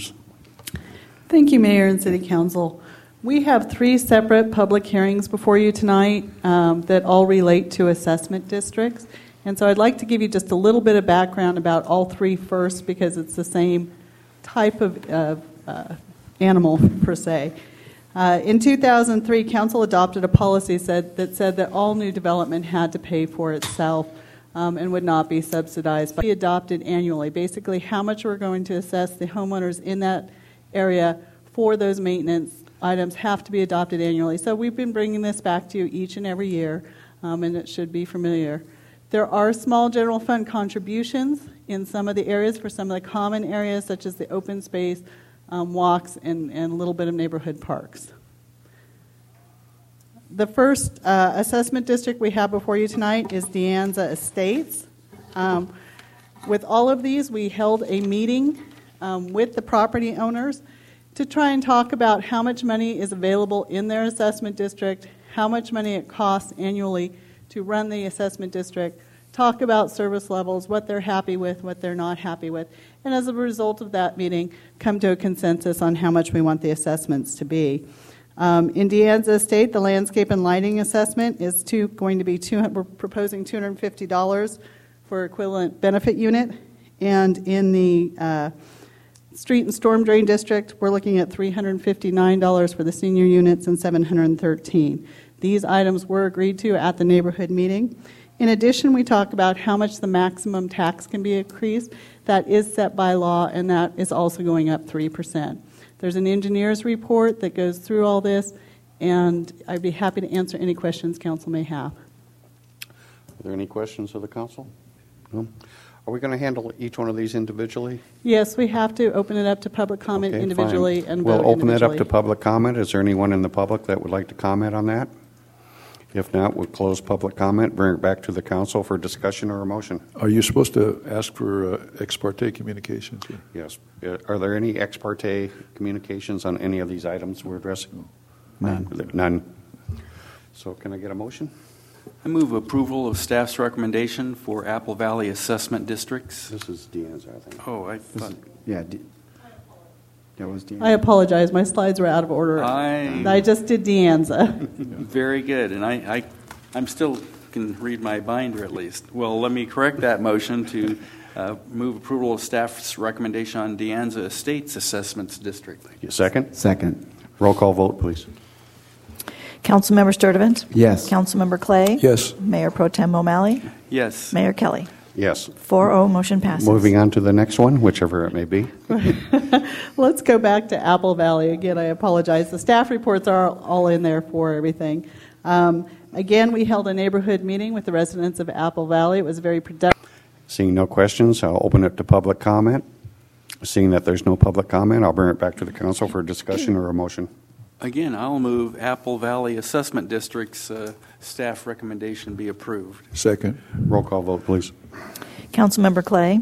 Thank you, Mayor and City Council. We have 3 separate public hearings before you tonight that all relate to assessment districts. And so I'd like to give you just a little bit of background about all 3 first, because it's the same type of animal, per se. In 2003, Council adopted a policy that said that all new development had to pay for itself and would not be subsidized. But we adopted annually, basically how much we're going to assess the homeowners in that area for those maintenance items have to be adopted annually. So we've been bringing this back to you each and every year, and it should be familiar. There are small general fund contributions in some of the areas for some of the common areas, such as the open space, walks, and a little bit of neighborhood parks. The first assessment district we have before you tonight is De Anza Estates. With all of these, we held a meeting with the property owners to try and talk about how much money is available in their assessment district, how much money it costs annually to run the assessment district, talk about service levels, what they're happy with, what they're not happy with, and as a result of that meeting, come to a consensus on how much we want the assessments to be. In De Anza Estate, the landscape and lighting assessment is going to be we're proposing $250 for equivalent benefit unit, And in the street and storm drain district, we're looking at $359 for the senior units and $713. These items were agreed to at the neighborhood meeting. In addition, we talk about how much the maximum tax can be increased. That is set by law, and that is also going up 3%. There's an engineer's report that goes through all this, and I'd be happy to answer any questions council may have. Are there any questions of the council? No? Are we going to handle each one of these individually? Yes, we have to open it up to public comment Okay, individually fine. and we'll vote open it up individually. to public comment. Is there anyone in the public that would like to comment on that? If not, we'll close public comment, bring it back to the council for discussion or a motion. Are you supposed to ask for ex parte communications? Yes. Are there any ex parte communications on any of these items we're addressing? None. None. So can I get a motion? I move approval of staff's recommendation for Apple Valley Assessment Districts. This is Deanne's, I think. Oh, I thought. Yeah, that was Deanne. I apologize. My slides were out of order. I just did Deanza. Very good. And I'm still can read my binder at least. Well, let me correct that motion to move approval of staff's recommendation on Deanza Estates Assessments District. Second? Second. Roll call vote, please. Councilmember Sturtevant? Yes. Councilmember Clay? Yes. Mayor Pro Tem O'Malley? Yes. Mayor Kelly? Yes. 4-0, motion passes. Moving on to the next one, whichever it may be. Let's go back to Apple Valley. Again, I apologize. The staff reports are all in there for everything. Again, we held a neighborhood meeting with the residents of Apple Valley. It was very productive. Seeing no questions, I'll open it to public comment. Seeing that there's no public comment, I'll bring it back to the council for a discussion or a motion. Again, I'll move Apple Valley Assessment District's staff recommendation be approved. Second. Roll call vote, please. Councilmember Clay?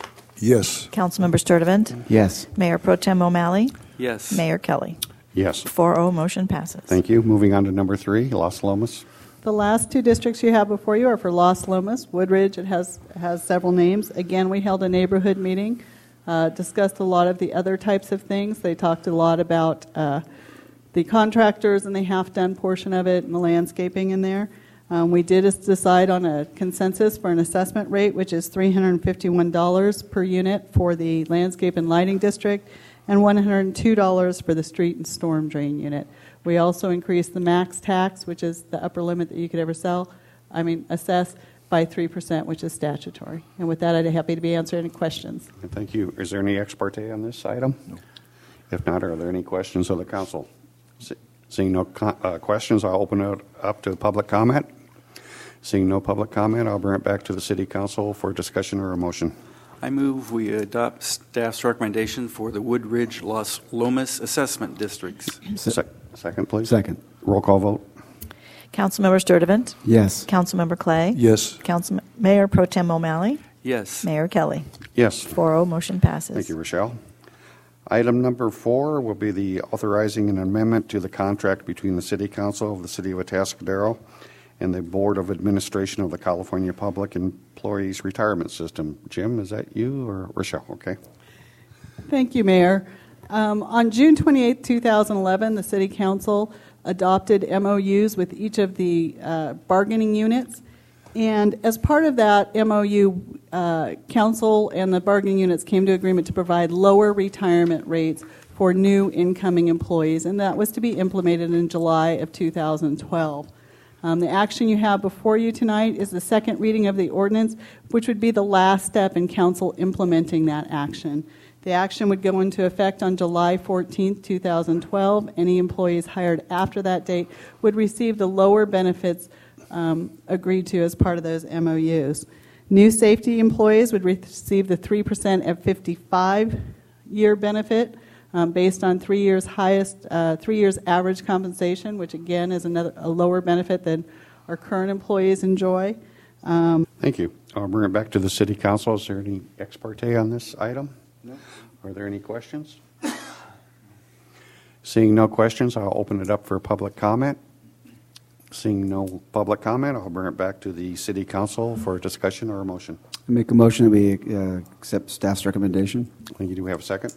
Yes. Councilmember Sturtevant? Yes. Mayor Pro Tem O'Malley? Yes. Mayor Kelly? Yes. 4-0, motion passes. Thank you. Moving on to number 3, Los Lomas. The last two districts you have before you are for Los Lomas. Woodridge, it has several names. Again, we held a neighborhood meeting, discussed a lot of the other types of things. They talked a lot about the contractors and the half-done portion of it and the landscaping in there. We did decide on a consensus for an assessment rate, which is $351 per unit for the landscape and lighting district and $102 for the street and storm drain unit. We also increased the max tax, which is the upper limit that you could ever assess, by 3%, which is statutory. And with that, I'd be happy to answer any questions. Thank you. Is there any ex parte on this item? No. If not, are there any questions of the council? Seeing no questions, I'll open it up to public comment. Seeing no public comment, I'll bring it back to the City Council for discussion or a motion. I move we adopt staff's recommendation for the Woodridge Los Lomas Assessment Districts. Second, please. Second. Roll call vote. Councilmember Sturtevant? Yes. Councilmember Clay? Yes. Mayor Pro Tem O'Malley? Yes. Mayor Kelly? Yes. 4-0, motion passes. Thank you, Rochelle. Item number 4 will be the authorizing an amendment to the contract between the City Council of the City of Atascadero and the Board of Administration of the California Public Employees Retirement System. Jim, is that you or Rochelle? Okay. Thank you, Mayor. On June 28, 2011, the City Council adopted MOUs with each of the bargaining units. And as part of that MOU, Council and the bargaining units came to agreement to provide lower retirement rates for new incoming employees, and that was to be implemented in July of 2012. The action you have before you tonight is the second reading of the ordinance, which would be the last step in Council implementing that action. The action would go into effect on July 14, 2012. Any employees hired after that date would receive the lower benefits agreed to as part of those MOUs. New safety employees would receive the 3% at 55-year benefit based on 3 years average compensation, which again is a lower benefit than our current employees enjoy. Thank you. I'll bring it back to the City Council. Is there any ex parte on this item? No. Are there any questions? Seeing no questions, I'll open it up for public comment. Seeing no public comment, I'll bring it back to the City Council for a discussion or a motion. I make a motion that we accept staff's recommendation. Thank you. Do we have a second?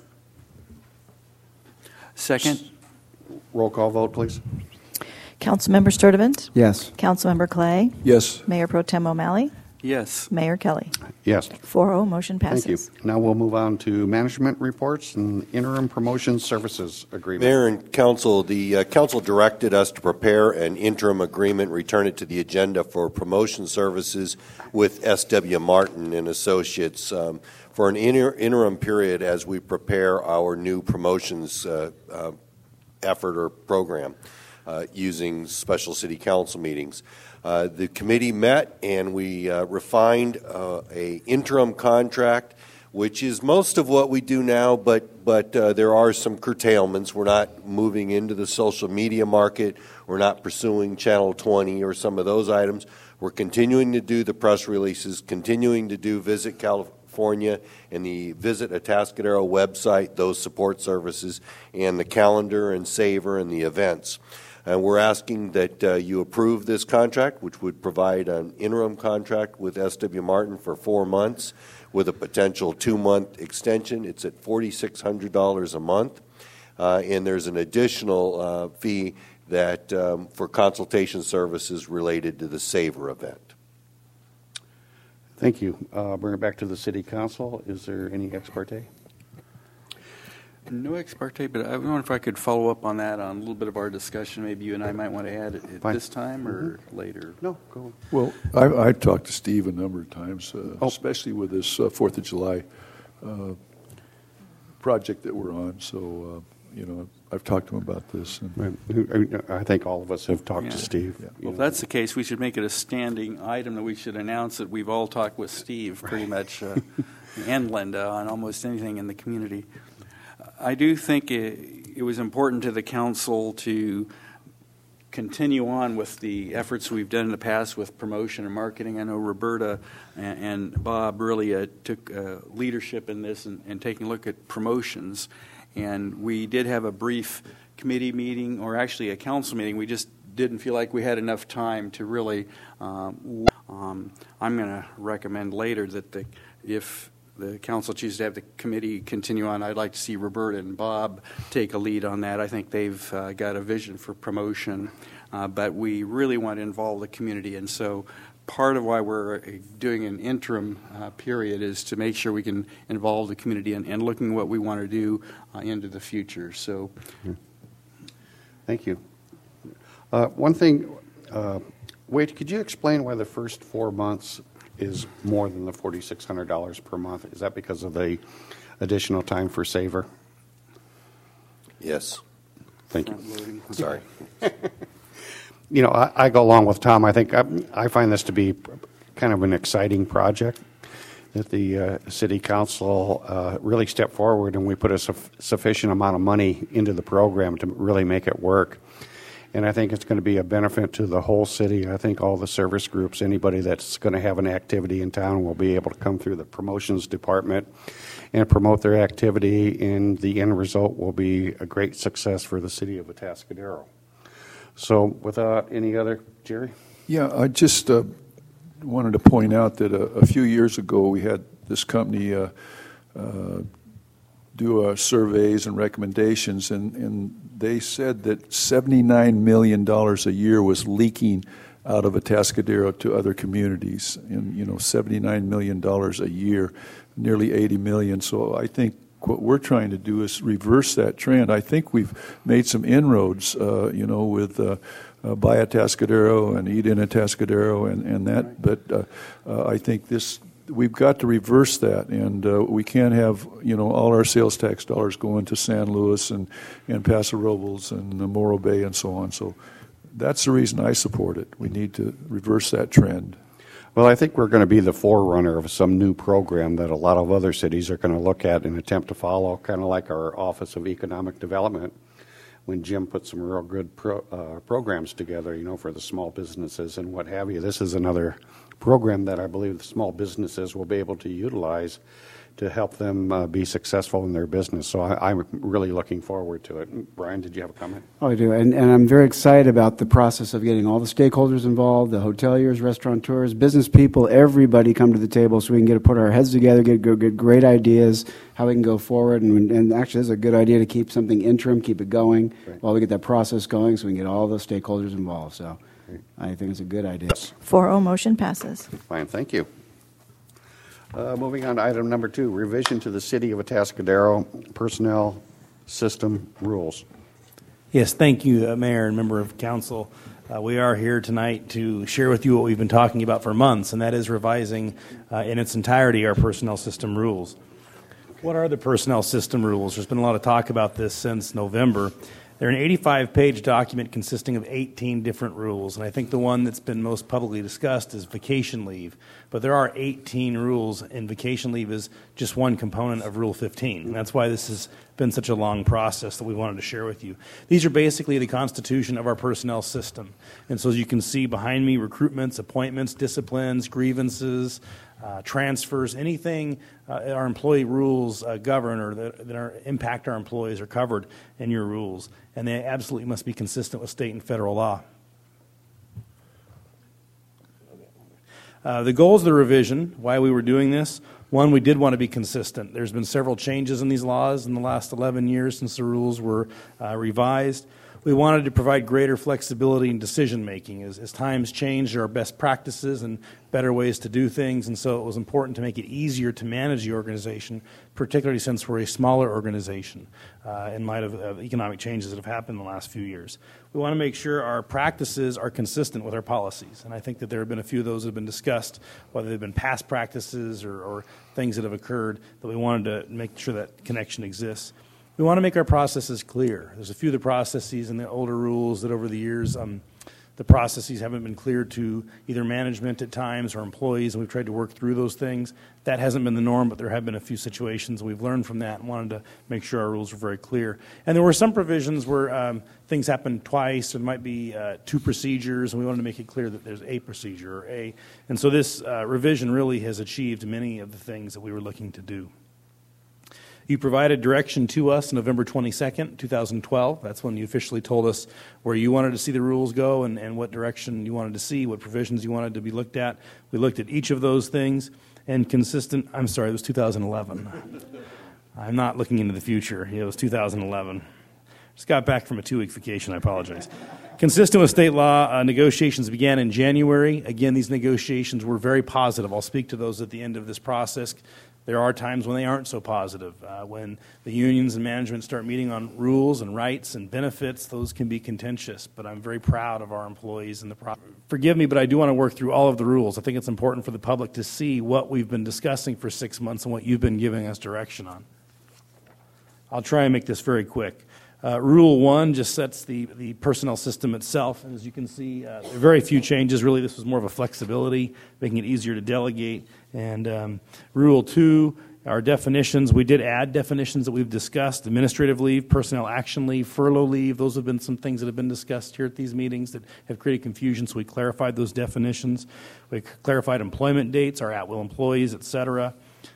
Second. Roll call vote, please. Councilmember Sturtevant? Yes. Councilmember Clay? Yes. Mayor Pro Tem O'Malley? Yes. Mayor Kelly? Yes. 4-0, motion passes. Thank you. Now we'll move on to management reports and interim promotion services agreement. Mayor and Council, the Council directed us to prepare an interim agreement, return it to the agenda for promotion services with S.W. Martin and Associates for an interim period as we prepare our new promotions effort or program using special city council meetings. The committee met and we refined a interim contract, which is most of what we do now, but there are some curtailments. We're not moving into the social media market. We're not pursuing Channel 20 or some of those items. We're continuing to do the press releases, continuing to do Visit California and the Visit Atascadero website, those support services, and the calendar and Savor and the events. And we're asking that you approve this contract, which would provide an interim contract with S.W. Martin for 4 months with a potential 2-month extension. It's at $4,600 a month. And there's an additional fee that for consultation services related to the Savor event. Thank you. Bring it back to the City Council. Is there any ex parte? No ex parte, but I wonder if I could follow up on that on a little bit of our discussion. Maybe you and I might want to add it at this time or later. No, go on. Well, I've talked to Steve a number of times, especially with this 4th of July project that we're on. So, I've talked to him about this. And I think all of us have talked to Steve. Yeah. Well, if that's the case, we should make it a standing item that we should announce that we've all talked with Steve pretty much and Linda on almost anything in the community. I do think it was important to the council to continue on with the efforts we've done in the past with promotion and marketing. I know Roberta and Bob really took leadership in this and taking a look at promotions. And we did have a brief committee meeting, or actually a council meeting. We just didn't feel like we had enough time to really. I'm going to recommend later that if the council chooses to have the committee continue on, I'd like to see Roberta and Bob take a lead on that. I think they've got a vision for promotion, but we really want to involve the community. And so part of why we're doing an interim period is to make sure we can involve the community and looking at what we want to do into the future. So, thank you. One thing, Wade, could you explain why the first 4 months is more than the $4,600 per month? Is that because of the additional time for Savor? Yes. Thank you. Sorry. I go along with Tom. I think I find this to be kind of an exciting project that the City Council really stepped forward and we put a sufficient amount of money into the program to really make it work. And I think it's going to be a benefit to the whole city. I think all the service groups, anybody that's going to have an activity in town will be able to come through the promotions department and promote their activity, and the end result will be a great success for the city of Atascadero. So without any other, Jerry? Yeah, I just wanted to point out that a few years ago we had this company do surveys and recommendations, and they said that $79 million a year was leaking out of Atascadero to other communities. And, $79 million a year, nearly $80 million. So I think what we're trying to do is reverse that trend. I think we've made some inroads, with Buy Atascadero and Eat in Atascadero and that. But I think we've got to reverse that, and we can't have all our sales tax dollars going to San Luis and Paso Robles and Morro Bay and so on. So that's the reason I support it. We need to reverse that trend. Well, I think we're going to be the forerunner of some new program that a lot of other cities are going to look at and attempt to follow, kind of like our Office of Economic Development, when Jim put some real good programs together, for the small businesses and what have you. This is another program that I believe the small businesses will be able to utilize to help them be successful in their business. So I'm really looking forward to it. Brian, did you have a comment? Oh, I do. And I'm very excited about the process of getting all the stakeholders involved, the hoteliers, restaurateurs, business people, everybody come to the table so we can put our heads together, get great ideas, how we can go forward. And actually, this is a good idea to keep something interim, keep it going while we get that process going so we can get all the stakeholders involved. So I think it's a good idea. 4-0, motion passes. Fine, thank you. Moving on to item number 2, revision to the City of Atascadero Personnel System Rules. Yes, thank you, Mayor and member of council. We are here tonight to share with you what we've been talking about for months, and that is revising in its entirety our personnel system rules. What are the personnel system rules? There's been a lot of talk about this since November. They're an 85-page document consisting of 18 different rules, and I think the one that's been most publicly discussed is vacation leave. But there are 18 rules, and vacation leave is just one component of Rule 15. And that's why this has been such a long process that we wanted to share with you. These are basically the constitution of our personnel system. And so as you can see behind me, recruitments, appointments, disciplines, grievances, transfers, anything our employee rules govern or that impact our employees are covered in your rules. And they absolutely must be consistent with state and federal law. The goals of the revision, why we were doing this, one, we did want to be consistent. There's been several changes in these laws in the last 11 years since the rules were revised. We wanted to provide greater flexibility in decision-making. As times change, there are best practices and better ways to do things, and so it was important to make it easier to manage the organization, particularly since we're a smaller organization in light of economic changes that have happened in the last few years. We want to make sure our practices are consistent with our policies, and I think that there have been a few of those that have been discussed, whether they've been past practices or things that have occurred, that we wanted to make sure that connection exists. We want to make our processes clear. There's a few of the processes in the older rules that over the years, the processes haven't been clear to either management at times or employees, and we've tried to work through those things. That hasn't been the norm, but there have been a few situations. We've learned from that and wanted to make sure our rules were very clear. And there were some provisions where things happen twice. There might be 2 procedures, and we wanted to make it clear that there's a procedure. And so this revision really has achieved many of the things that we were looking to do. You provided direction to us November 22nd, 2012. That's when you officially told us where you wanted to see the rules go and what direction you wanted to see, what provisions you wanted to be looked at. We looked at each of those things and it was 2011. I'm not looking into the future. It was 2011. Just got back from a 2-week vacation. I apologize. Consistent with state law, negotiations began in January. Again, these negotiations were very positive. I'll speak to those at the end of this process. There are times when they aren't so positive. When the unions and management start meeting on rules and rights and benefits, those can be contentious, but I'm very proud of our employees in the process. Forgive me, but I do want to work through all of the rules. I think it's important for the public to see what we've been discussing for 6 months and what you've been giving us direction on. I'll try and make this very quick. Rule 1 just sets the personnel system itself, and as you can see, there are very few changes. Really, this was more of a flexibility, making it easier to delegate. And Rule 2, our definitions, we did add definitions that we've discussed: administrative leave, personnel action leave, furlough leave. Those have been some things that have been discussed here at these meetings that have created confusion, so we clarified those definitions. We clarified employment dates, our at-will employees, et cetera.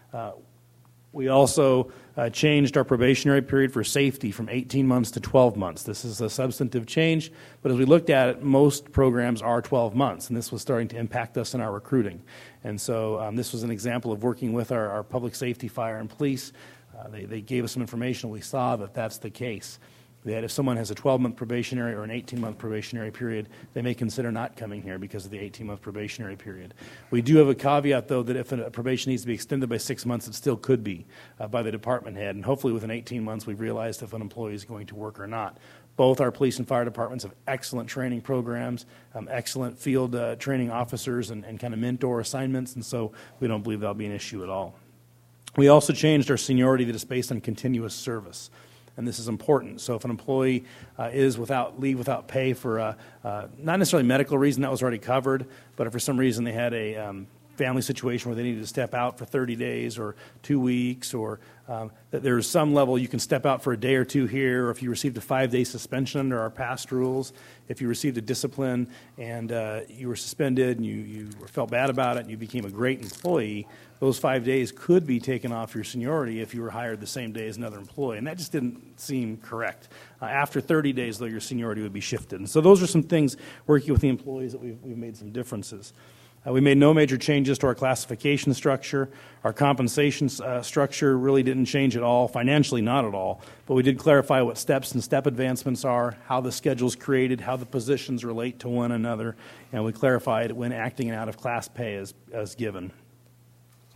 We also changed our probationary period for safety from 18 months to 12 months. This is a substantive change, but as we looked at it, most programs are 12 months, and this was starting to impact us in our recruiting. And so this was an example of working with our public safety, fire, and police. They gave us some information. We saw that that's the case. That if someone has a 12-month probationary or an 18-month probationary period, they may consider not coming here because of the 18-month probationary period. We do have a caveat, though, that if a probation needs to be extended by 6 months, it still could be by the department head. And hopefully within 18 months, we've realized if an employee is going to work or not. Both our police and fire departments have excellent training programs, excellent field training officers and kind of mentor assignments, and so we don't believe that'll be an issue at all. We also changed our seniority that is based on continuous service. And this is important. So if an employee is without leave without pay for not necessarily medical reason, that was already covered, but if for some reason they had a family situation where they needed to step out for 30 days or 2 weeks, or that there's some level you can step out for a day or two here, or if you received a 5-day suspension under our past rules, if you received a discipline and you were suspended and you felt bad about it and you became a great employee, those 5 days could be taken off your seniority if you were hired the same day as another employee, and that just didn't seem correct. After 30 days, though, your seniority would be shifted. And so those are some things, working with the employees, that we've made some differences. We made no major changes to our classification structure. Our compensation structure really didn't change at all, financially not at all, but we did clarify what steps and step advancements are, how the schedule is created, how the positions relate to one another, and we clarified when acting out of class pay is given.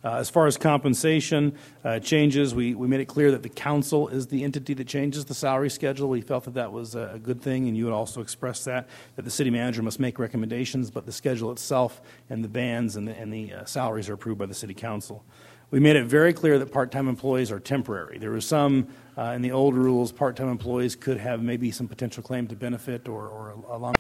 As far as compensation changes, we made it clear that the council is the entity that changes the salary schedule. We felt that that was a good thing, and you had also expressed that the city manager must make recommendations, but the schedule itself and the bands and the salaries are approved by the city council. We made it very clear that part-time employees are temporary. There was some in the old rules, part-time employees could have maybe some potential claim to benefit or a long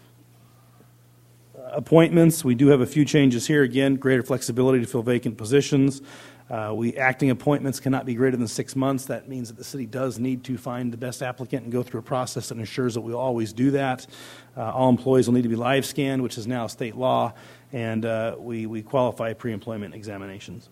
appointments. We do have a few changes here. Again, greater flexibility to fill vacant positions. Acting appointments cannot be greater than 6 months. That means that the city does need to find the best applicant and go through a process that ensures that we'll always do that. All employees will need to be live scanned, which is now state law, and we qualify pre-employment examinations.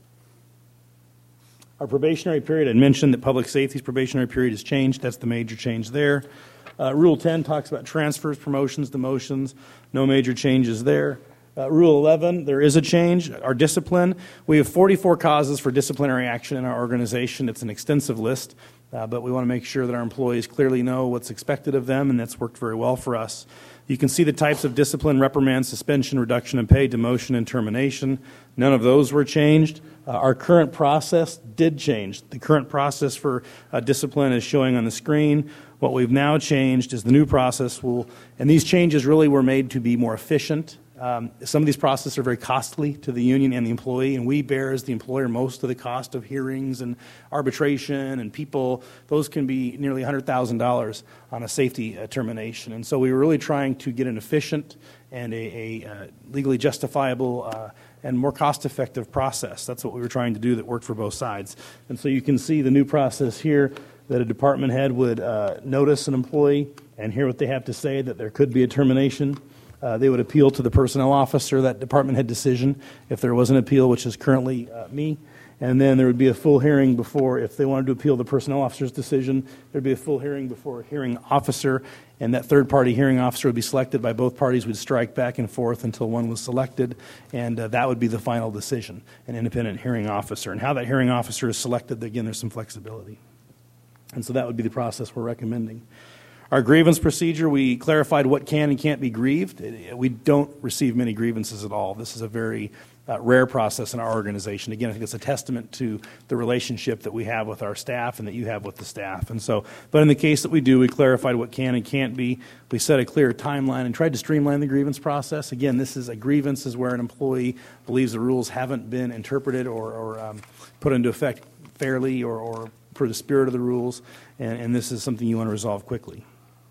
Our probationary period, I mentioned that public safety's probationary period has changed. That's the major change there. Rule 10 talks about transfers, promotions, demotions. No major changes there. Rule 11, there is a change. Our discipline, we have 44 causes for disciplinary action in our organization. It's an extensive list, but we want to make sure that our employees clearly know what's expected of them, and that's worked very well for us. You can see the types of discipline: reprimand, suspension, reduction in pay, demotion, and termination. None of those were changed. Our current process did change. The current process for discipline is showing on the screen. What we've now changed is the new process and these changes really were made to be more efficient. Some of these processes are very costly to the union and the employee, and we bear as the employer most of the cost of hearings and arbitration and people. Those can be nearly $100,000 on a safety termination. And so we were really trying to get an efficient and a legally justifiable and more cost-effective process. That's what we were trying to do that worked for both sides. And so you can see the new process here, that a department head would notice an employee and hear what they have to say, that there could be a termination. They would appeal to the personnel officer, that department head decision, if there was an appeal, which is currently me. And then there would be a full hearing before, if they wanted to appeal the personnel officer's decision, there'd be a full hearing before a hearing officer, and that third-party hearing officer would be selected by both parties. We'd strike back and forth until one was selected, and that would be the final decision, an independent hearing officer. And how that hearing officer is selected, again, there's some flexibility. And so that would be the process we're recommending. Our grievance procedure, we clarified what can and can't be grieved. We don't receive many grievances at all. This is a very rare process in our organization. Again, I think it's a testament to the relationship that we have with our staff and that you have with the staff. And so, but in the case that we do, we clarified what can and can't be. We set a clear timeline and tried to streamline the grievance process. Again, this is a grievance is where an employee believes the rules haven't been interpreted or put into effect fairly or per the spirit of the rules, and this is something you want to resolve quickly.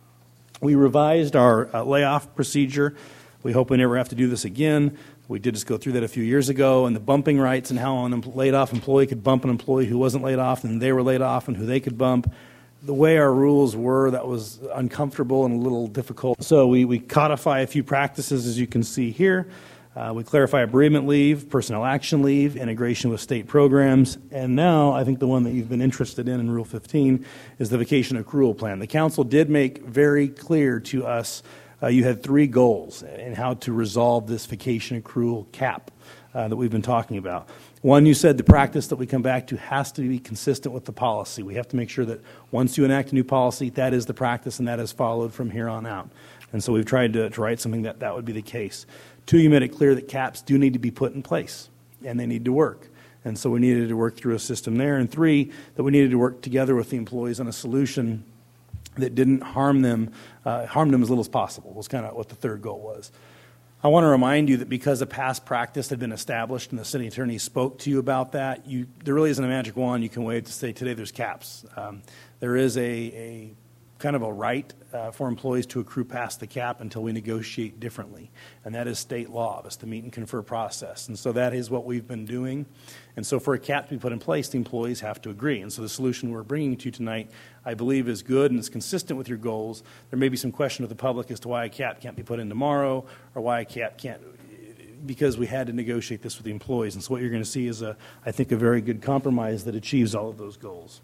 We revised our layoff procedure. We hope we never have to do this again. We did just go through that a few years ago, and the bumping rights and how a laid-off employee could bump an employee who wasn't laid off and they were laid off and who they could bump. The way our rules were, that was uncomfortable and a little difficult. So we codify a few practices, as you can see here. We clarify bereavement leave, personnel action leave, integration with state programs, and now I think the one that you've been interested in Rule 15 is the vacation accrual plan. The council did make very clear to us you had 3 goals in how to resolve this vacation accrual cap that we've been talking about. One, you said the practice that we come back to has to be consistent with the policy. We have to make sure that once you enact a new policy, that is the practice and that is followed from here on out. And so we've tried to write something that would be the case. 2, you made it clear that caps do need to be put in place, and they need to work. And so we needed to work through a system there. And 3, that we needed to work together with the employees on a solution that didn't harm them as little as possible, was kind of what the third goal was. I want to remind you that because a past practice had been established and the city attorney spoke to you about that, there really isn't a magic wand you can wave to say today there's caps. There is a kind of a right for employees to accrue past the cap until we negotiate differently. And that is state law. That's the meet and confer process. And so that is what we've been doing. And so for a cap to be put in place, the employees have to agree. And so the solution we're bringing to you tonight, I believe, is good and is consistent with your goals. There may be some question of the public as to why a cap can't be put in tomorrow or why a cap can't, because we had to negotiate this with the employees. And so what you're going to see is, I think, a very good compromise that achieves all of those goals.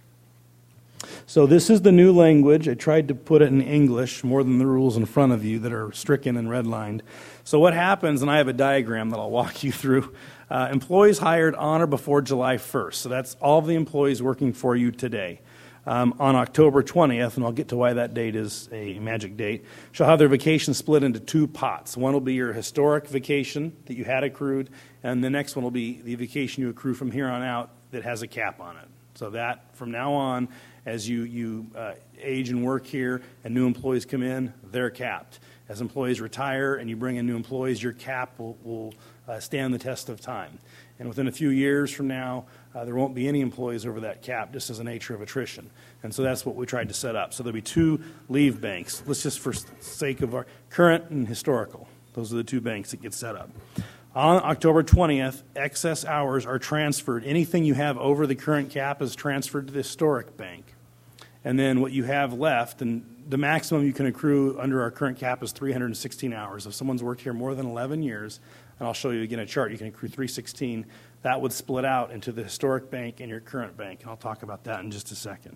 So this is the new language. I tried to put it in English more than the rules in front of you that are stricken and redlined. So what happens, and I have a diagram that I'll walk you through, employees hired on or before July 1st. So that's all of the employees working for you today. on October 20th, and I'll get to why that date is a magic date, shall have their vacation split into two pots. One will be your historic vacation that you had accrued, and the next one will be the vacation you accrue from here on out that has a cap on it. So that, from now on, as you age and work here and new employees come in, they're capped. As employees retire and you bring in new employees, your cap will stand the test of time. And within a few years from now, there won't be any employees over that cap, just as a nature of attrition. And so that's what we tried to set up. So there'll be two leave banks. Let's just, for sake of our current and historical, those are the two banks that get set up. On October 20th, excess hours are transferred. Anything you have over the current cap is transferred to the historic bank. And then what you have left, and the maximum you can accrue under our current cap is 316 hours. If someone's worked here more than 11 years, and I'll show you again a chart, you can accrue 316, that would split out into the historic bank and your current bank. And I'll talk about that in just a second.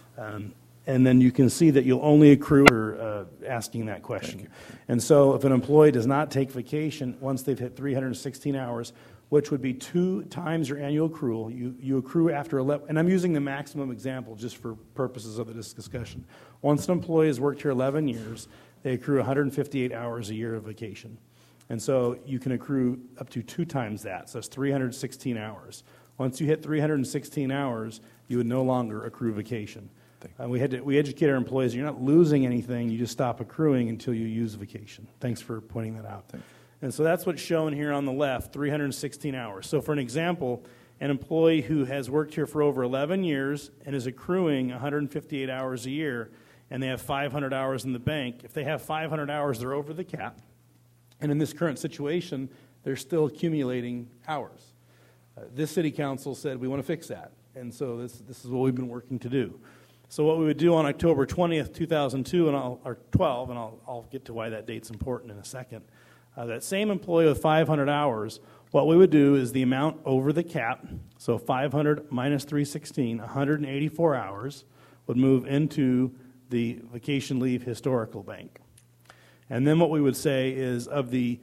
And then you can see that you'll only accrue for asking that question. And so if an employee does not take vacation once they've hit 316 hours, which would be 2 times your annual accrual, you accrue after 11, and I'm using the maximum example just for purposes of this discussion. Once an employee has worked here 11 years, they accrue 158 hours a year of vacation. And so you can accrue up to 2 times that, so that's 316 hours. Once you hit 316 hours, you would no longer accrue vacation. We educate our employees, you're not losing anything, you just stop accruing until you use vacation. Thanks for pointing that out. And so that's what's shown here on the left, 316 hours. So for an example, an employee who has worked here for over 11 years and is accruing 158 hours a year, and they have 500 hours in the bank, if they have 500 hours, they're over the cap. And in this current situation, they're still accumulating hours. This city council said we want to fix that. And so this is what we've been working to do. So what we would do on October 20th, 2002, or 12, and I'll get to why that date's important in a second, that same employee with 500 hours, what we would do is the amount over the cap, so 500 minus 316, 184 hours, would move into the vacation leave historical bank. And then what we would say is of the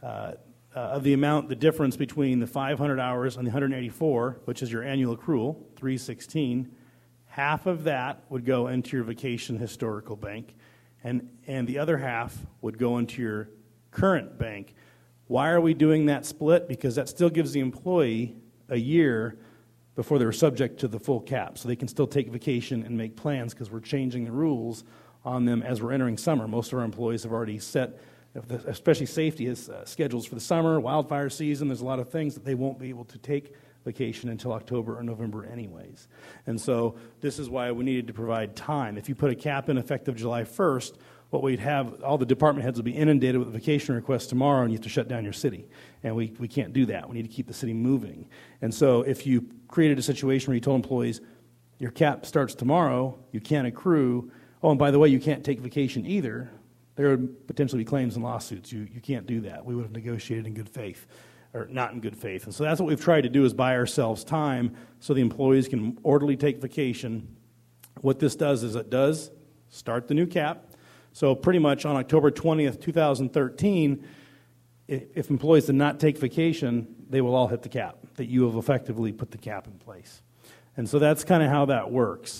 amount, the difference between the 500 hours and the 184, which is your annual accrual, 316, half of that would go into your vacation historical bank, and the other half would go into your current bank. Why are we doing that split? Because that still gives the employee a year before they're subject to the full cap, so they can still take vacation and make plans, because we're changing the rules on them as we're entering summer. Most of our employees have already set, especially safety, has schedules for the summer, wildfire season. There's a lot of things that they won't be able to take vacation until October or November anyways. And so this is why we needed to provide time. If you put a cap in effective July 1st, what we'd have, all the department heads will be inundated with vacation requests tomorrow, and you have to shut down your city. And we can't do that. We need to keep the city moving. And so if you created a situation where you told employees, your cap starts tomorrow, you can't accrue, oh, and by the way, you can't take vacation either, there would potentially be claims and lawsuits. You can't do that. We would have negotiated in good faith, or not in good faith. And so that's what we've tried to do, is buy ourselves time so the employees can orderly take vacation. What this does is it does start the new cap. So pretty much on October 20th, 2013, if employees did not take vacation, they will all hit the cap, that you have effectively put the cap in place. And so that's kind of how that works.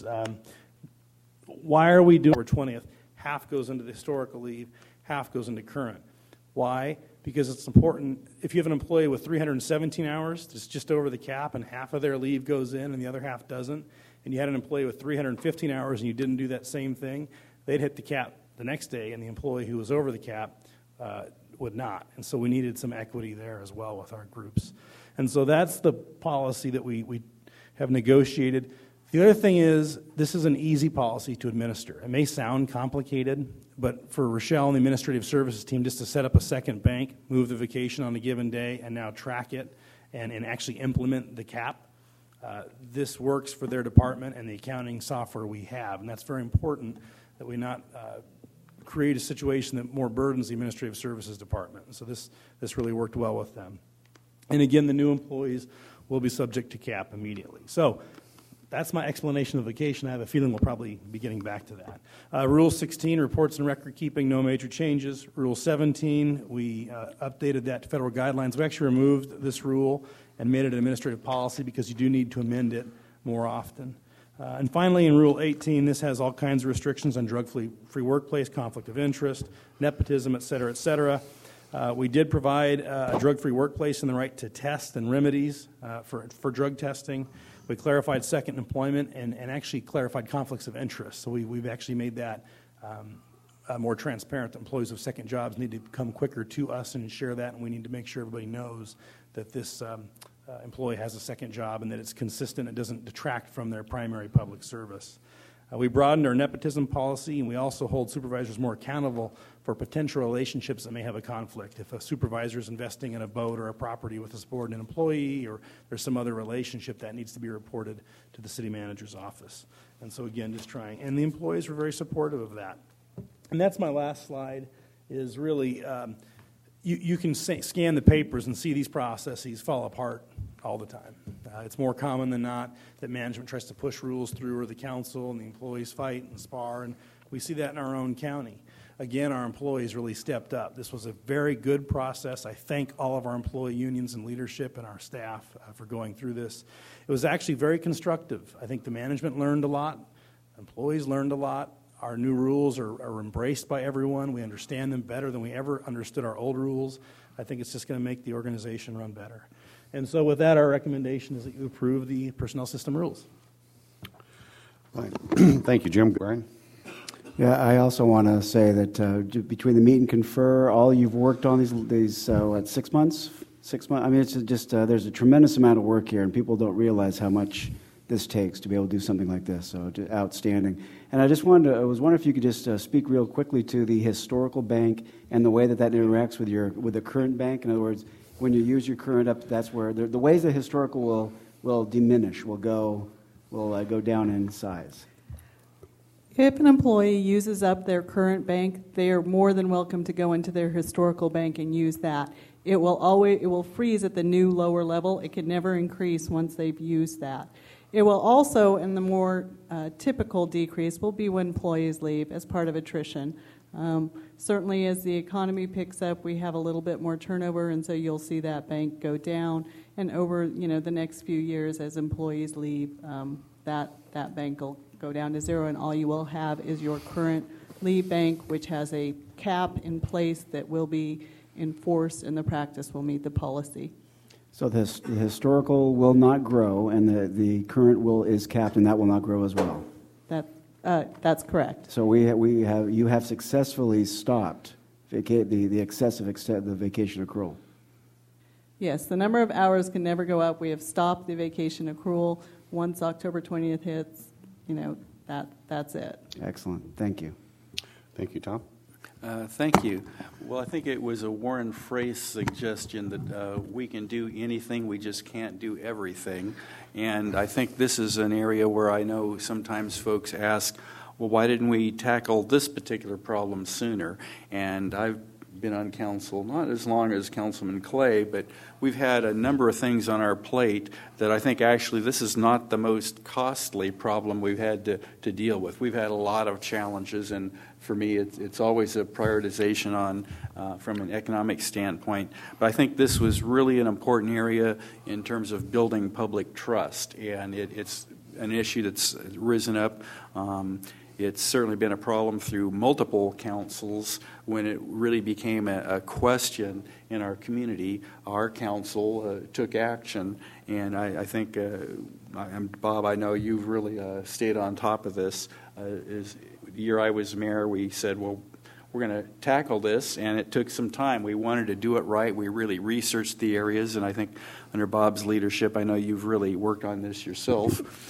Why are we doing October 20th? Half goes into the historical leave, half goes into current. Why? Because it's important. If you have an employee with 317 hours, that's just over the cap, and half of their leave goes in and the other half doesn't, and you had an employee with 315 hours and you didn't do that same thing, they'd hit the cap the next day, and the employee who was over the cap would not. And so we needed some equity there as well with our groups. And so that's the policy that we have negotiated. The other thing is, this is an easy policy to administer. It may sound complicated, but for Rochelle and the administrative services team, just to set up a second bank, move the vacation on a given day, and now track it and actually implement the cap, this works for their department and the accounting software we have. And that's very important, that we not create a situation that more burdens the administrative services department. And so this really worked well with them. And again, the new employees will be subject to cap immediately. So that's my explanation of vacation. I have a feeling we'll probably be getting back to that. Rule 16, reports and record keeping, no major changes. Rule 17, we updated that to federal guidelines. We actually removed this rule and made it an administrative policy because you do need to amend it more often. And finally, in Rule 18, this has all kinds of restrictions on drug-free workplace, conflict of interest, nepotism, et cetera, et cetera. We did provide a drug-free workplace and the right to test and remedies for drug testing. We clarified second employment and actually clarified conflicts of interest. So we've actually made that more transparent. Employees of second jobs need to come quicker to us and share that, and we need to make sure everybody knows that this employee has a second job and that it's consistent and doesn't detract from their primary public service. We broadened our nepotism policy, and we also hold supervisors more accountable for potential relationships that may have a conflict. If a supervisor is investing in a boat or a property with a subordinate employee, or there's some other relationship, that needs to be reported to the city manager's office. And so again, just trying. And the employees were very supportive of that. And that's my last slide, is really you can scan the papers and see these processes fall apart all the time. It's more common than not that management tries to push rules through, or the council and the employees fight and spar, and we see that in our own county. Again, our employees really stepped up. This was a very good process. I thank all of our employee unions and leadership and our staff for going through this. It was actually very constructive. I think the management learned a lot. Employees learned a lot. Our new rules are embraced by everyone. We understand them better than we ever understood our old rules. I think it's just going to make the organization run better. And so with that, our recommendation is that you approve the personnel system rules. Thank you, Jim. Brian? Yeah, I also want to say that between the meet and confer, all you've worked on these 6 months? 6 months? I mean, it's just there's a tremendous amount of work here, and people don't realize how much this takes to be able to do something like this. So outstanding. And I was wondering if you could just speak real quickly to the historical bank and the way that interacts with the current bank. In other words, when you use your current up, that's where the ways the historical will diminish, will go down in size. If an employee uses up their current bank, they are more than welcome to go into their historical bank and use that. It will freeze at the new lower level. It can never increase once they've used that. It will also, and the more typical decrease will be when employees leave as part of attrition. Certainly as the economy picks up, we have a little bit more turnover, and so you'll see that bank go down. And over the next few years, as employees leave, that bank will go down to zero, and all you will have is your current leave bank, which has a cap in place that will be enforced, and the practice will meet the policy. So the historical will not grow, and the current is capped, and that will not grow as well. That's correct. So you have successfully stopped the excessive the vacation accrual. Yes, the number of hours can never go up. We have stopped the vacation accrual. Once October 20th hits, that's it. Excellent. Thank you. Thank you, Tom. Thank you. Well, I think it was a Warren Freese suggestion that we can do anything, we just can't do everything. And I think this is an area where I know sometimes folks ask, well, why didn't we tackle this particular problem sooner? And I've been on council not as long as Councilman Clay, but we've had a number of things on our plate that I think actually this is not the most costly problem we've had to deal with. We've had a lot of challenges, and for me it's always a prioritization on from an economic standpoint. But I think this was really an important area in terms of building public trust, and it's an issue that's risen up. It's certainly been a problem through multiple councils. When it really became a question in our community, our council took action, and I think, Bob, I know you've really stayed on top of this. The year I was mayor, we said, well, we're going to tackle this, and it took some time. We wanted to do it right. We really researched the areas, and I think under Bob's leadership, I know you've really worked on this yourself.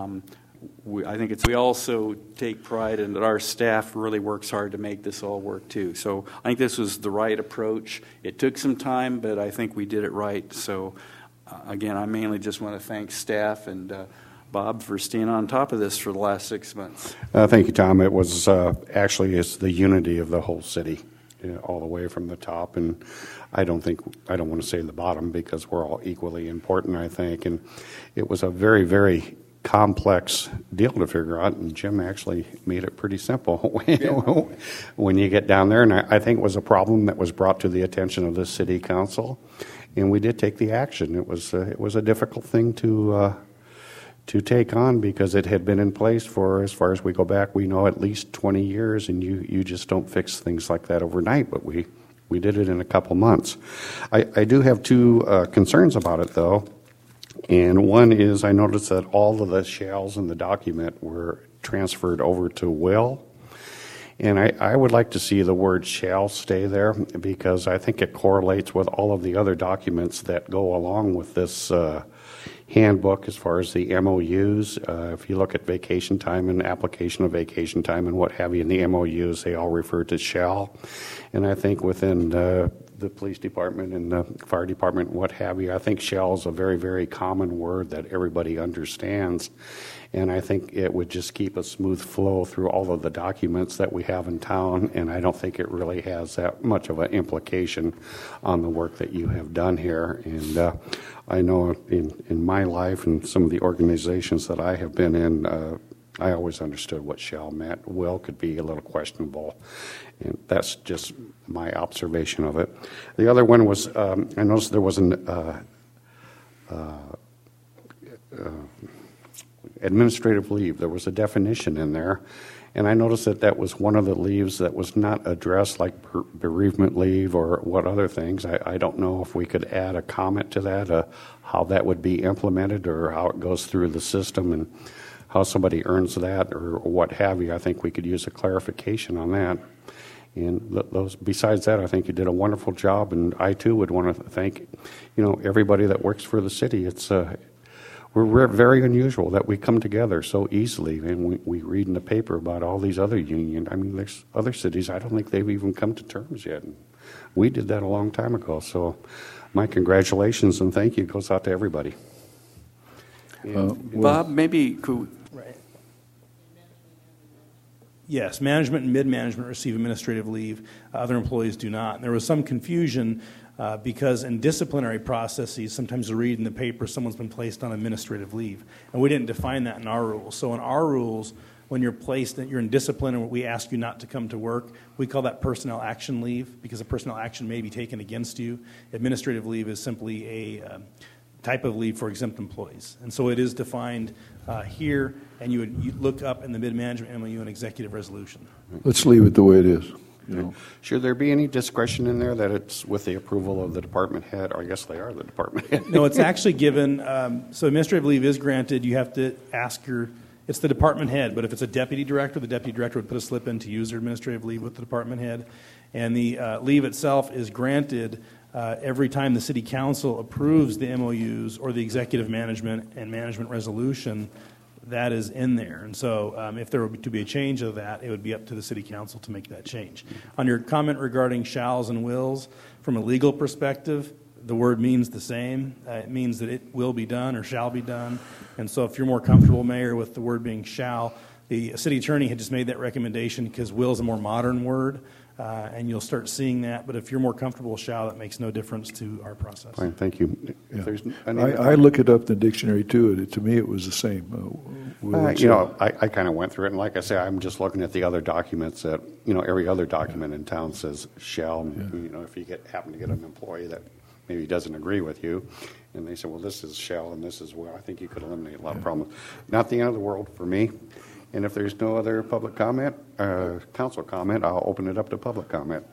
I think we also take pride in that our staff really works hard to make this all work too. So I think this was the right approach. It took some time, but I think we did it right. So again, I mainly just want to thank staff and Bob for staying on top of this for the last 6 months. Thank you, Tom. It was it's the unity of the whole city, all the way from the top, and I don't want to say the bottom, because we're all equally important, I think. And it was a very, very complex deal to figure out, and Jim actually made it pretty simple when you get down there. And I think it was a problem that was brought to the attention of the city council, and we did take the action. It was a difficult thing to take on, because it had been in place for, as far as we go back, we know at least 20 years, and you just don't fix things like that overnight, but we did it in a couple months. I do have two concerns about it, though, and one is I noticed that all of the shalls in the document were transferred over to will. And I would like to see the word shall stay there, because I think it correlates with all of the other documents that go along with this handbook as far as the MOUs. If you look at vacation time and application of vacation time and what have you in the MOUs, they all refer to shall. And I think within the police department and the fire department, what have you, I think shall is a very, very common word that everybody understands. And I think it would just keep a smooth flow through all of the documents that we have in town, and I don't think it really has that much of an implication on the work that you have done here. And I know in my life and some of the organizations that I have been in, I always understood what shall meant. Will could be a little questionable, and that's just my observation of it. The other one was, I noticed there was an administrative leave. There was a definition in there, and I noticed that that was one of the leaves that was not addressed, like bereavement leave or what other things. I don't know if we could add a comment to that, how that would be implemented or how it goes through the system and how somebody earns that or what have you. I think we could use a clarification on that. And those, besides that, I think you did a wonderful job, and I too would want to thank, everybody that works for the city. We're very unusual that we come together so easily, and we read in the paper about all these other unions. I mean, there's other cities, I don't think they've even come to terms yet. And we did that a long time ago. So my congratulations and thank you goes out to everybody. Bob, maybe could... Right. Yes, management and mid-management receive administrative leave. Other employees do not. And there was some confusion because in disciplinary processes, sometimes you read in the paper someone's been placed on administrative leave. And we didn't define that in our rules. So in our rules, when you're placed, you're in discipline and we ask you not to come to work, we call that personnel action leave because a personnel action may be taken against you. Administrative leave is simply a type of leave for exempt employees. And so it is defined here, and you look up in the mid-management MOU an executive resolution. Let's leave it the way it is. Should there be any discretion in there that it's with the approval of the department head? Or I guess they are the department head. No, it's actually given. So administrative leave is granted. You have to ask it's the department head, but if it's a deputy director, the deputy director would put a slip in to use their administrative leave with the department head. And the leave itself is granted every time the city council approves the MOUs or the executive management and management resolution. That is in there. And so if there were to be a change of that, it would be up to the city council to make that change. On your comment regarding shalls and wills, from a legal perspective, the word means the same. It means that it will be done or shall be done. And so if you're more comfortable, Mayor, with the word being shall, the city attorney had just made that recommendation because will is a more modern word, and you'll start seeing that. But if you're more comfortable with shall, that makes no difference to our process. Fine, thank you. Yeah. I look it up in the dictionary, too. To me, it was the same. I kind of went through it, and like I say, I'm just looking at the other documents that, every other document in town says shall. Yeah. If you happen to get an employee that maybe doesn't agree with you, and they say, well, this is shall and this is will, I think you could eliminate a lot of problems. Not the end of the world for me. And if there's no other public comment, council comment, I'll open it up to public comment.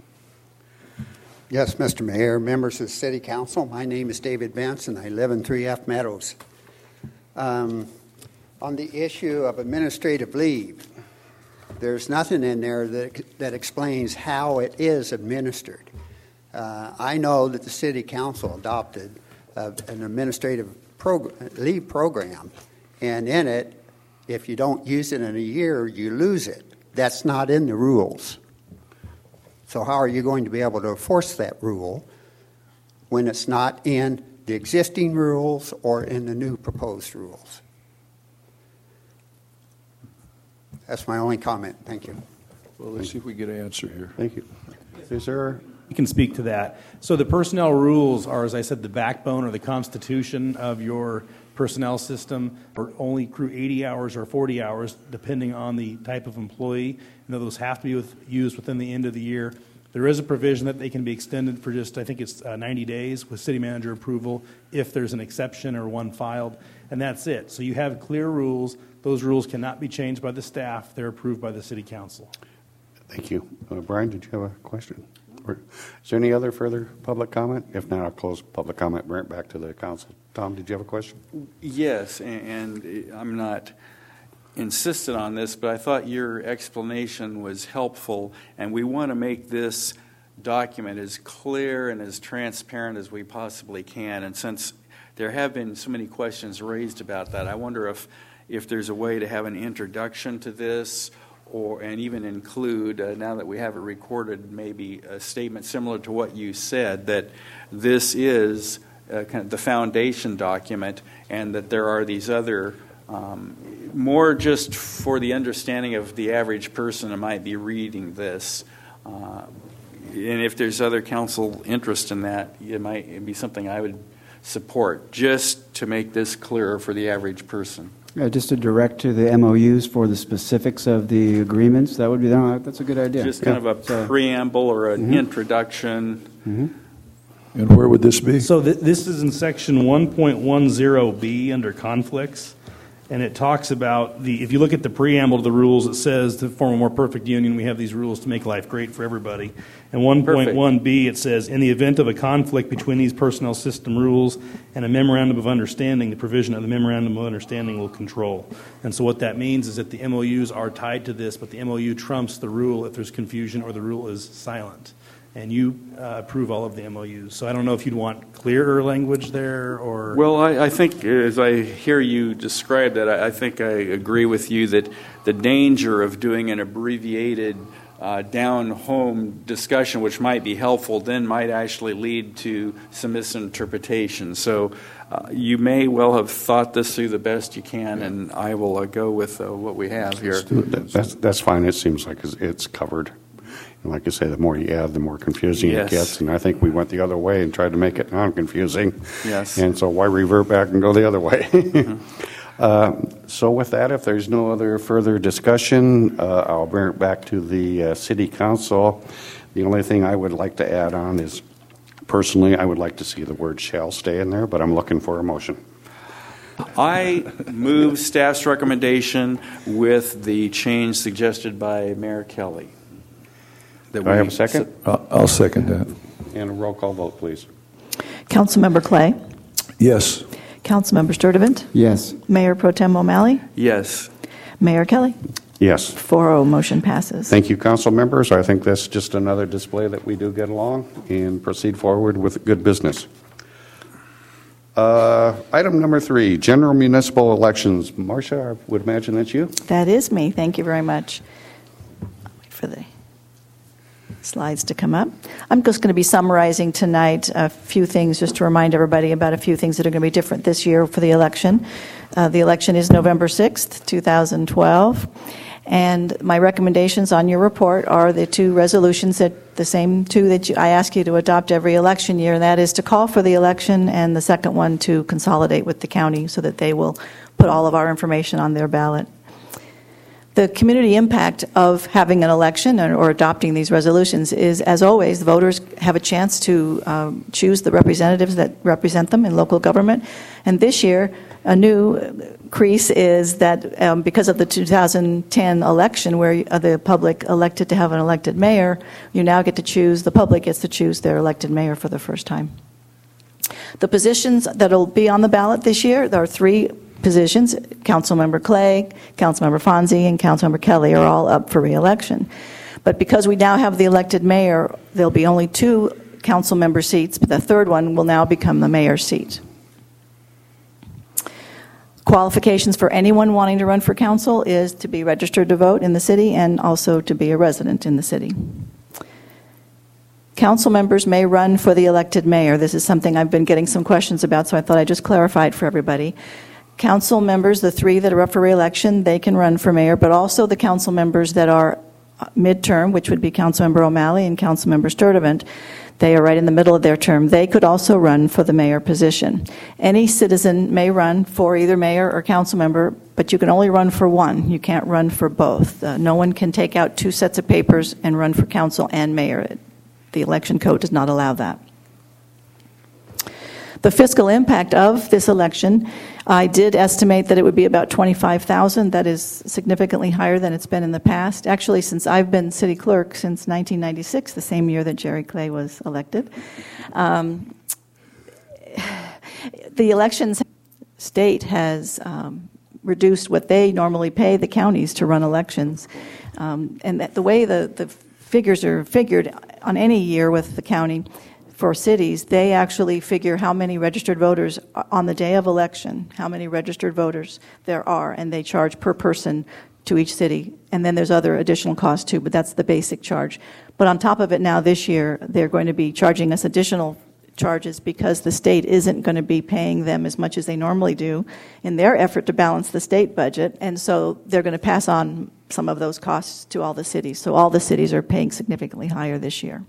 Yes, Mr. Mayor, members of the City Council, my name is David Benson. I live in 3F Meadows. On the issue of administrative leave, there's nothing in there that explains how it is administered. I know that the City Council adopted an administrative leave program, and in it, if you don't use it in a year, you lose it. That's not in the rules. So how are you going to be able to enforce that rule when it's not in the existing rules or in the new proposed rules? That's my only comment. Thank you. Well, let's see if we get an answer here. Thank you. Is there... You can speak to that. So the personnel rules are, as I said, the backbone or the constitution of your personnel system, or only accrue 80 hours or 40 hours, depending on the type of employee. And those have to be used within the end of the year. There is a provision that they can be extended for just, I think it's 90 days with city manager approval if there's an exception or one filed, and that's it. So you have clear rules. Those rules cannot be changed by the staff. They're approved by the city council. Thank you. Brian, did you have a question? Or is there any other further public comment? If not, I'll close public comment. Bring it back to the council. Tom, did you have a question? Yes, and I'm not insistent on this, but I thought your explanation was helpful, and we want to make this document as clear and as transparent as we possibly can. And since there have been so many questions raised about that, I wonder if there's a way to have an introduction to this, and even include, now that we have it recorded, maybe a statement similar to what you said, that this is kind of the foundation document, and that there are these other more just for the understanding of the average person who might be reading this. And if there's other council interest in that, it might be something I would support, just to make this clearer for the average person. Just to direct to the MOUs for the specifics of the agreements, that would be, that's a good idea. Just kind of a preamble or an introduction. And where would this be? So this is in section 1.10B under conflicts. And it talks about if you look at the preamble to the rules, it says to form a more perfect union, we have these rules to make life great for everybody. And 1.1b, it says, in the event of a conflict between these personnel system rules and a memorandum of understanding, the provision of the memorandum of understanding will control. And so what that means is that the MOUs are tied to this, but the MOU trumps the rule if there's confusion or the rule is silent. And you approve all of the MOUs. So I don't know if you'd want clearer language there or... Well, I think as I hear you describe that, I think I agree with you that the danger of doing an abbreviated down-home discussion, which might be helpful, then might actually lead to some misinterpretation. So you may well have thought this through the best you can, and I will go with what we have here. That's fine. It seems like it's covered. And like I say, the more you add, the more confusing it gets. And I think we went the other way and tried to make it non-confusing. Yes. And so why revert back and go the other way? So with that, if there's no other further discussion, I'll bring it back to the City Council. The only thing I would like to add on is, personally, I would like to see the word shall stay in there, but I'm looking for a motion. I move staff's recommendation with the change suggested by Mayor Kelly. Do I have a second? I'll second that. And a roll call vote, please. Councilmember Clay? Yes. Councilmember Sturtevant? Yes. Mayor Pro Tem O'Malley? Yes. Mayor Kelly? Yes. 4-0, motion passes. Thank you, council members. I think that's just another display that we do get along and proceed forward with good business. Item number 3, general municipal elections. Marcia, I would imagine that's you. That is me. Thank you very much. I'll wait for the slides to come up. I'm just going to be summarizing tonight a few things just to remind everybody about a few things that are going to be different this year for the election. The election is November 6th, 2012. And my recommendations on your report are the two resolutions, that the same two that I ask you to adopt every election year, and that is to call for the election, and the second one to consolidate with the county so that they will put all of our information on their ballot. The community impact of having an election or adopting these resolutions is, as always, the voters have a chance to choose the representatives that represent them in local government. And this year, a new crease is that because of the 2010 election where the public elected to have an elected mayor, you now get to choose, the public gets to choose their elected mayor for the first time. The positions that will be on the ballot this year, there are 3 positions. Councilmember Clay, Councilmember Fonzie, and Councilmember Kelly are all up for re-election. But because we now have the elected mayor, there'll be only 2 council member seats, but the third one will now become the mayor's seat. Qualifications for anyone wanting to run for council is to be registered to vote in the city and also to be a resident in the city. Council members may run for the elected mayor. This is something I've been getting some questions about, so I thought I'd just clarify it for everybody. Council members, the 3 that are up for re-election, they can run for mayor, but also the council members that are midterm, which would be Councilmember O'Malley and Councilmember Sturtevant, they are right in the middle of their term. They could also run for the mayor position. Any citizen may run for either mayor or council member, but you can only run for one. You can't run for both. No one can take out 2 sets of papers and run for council and mayor. The election code does not allow that. The fiscal impact of this election, I did estimate that it would be about $25,000. That is significantly higher than it's been in the past. Actually, since I've been city clerk since 1996, the same year that Jerry Clay was elected. The elections state has reduced what they normally pay the counties to run elections. And the way the figures are figured on any year with the county for cities, they actually figure how many registered voters on the day of election, how many registered voters there are, and they charge per person to each city. And then there's other additional costs too, but that's the basic charge. But on top of it now this year, they're going to be charging us additional charges because the state isn't going to be paying them as much as they normally do in their effort to balance the state budget. And so they're going to pass on some of those costs to all the cities. So all the cities are paying significantly higher this year.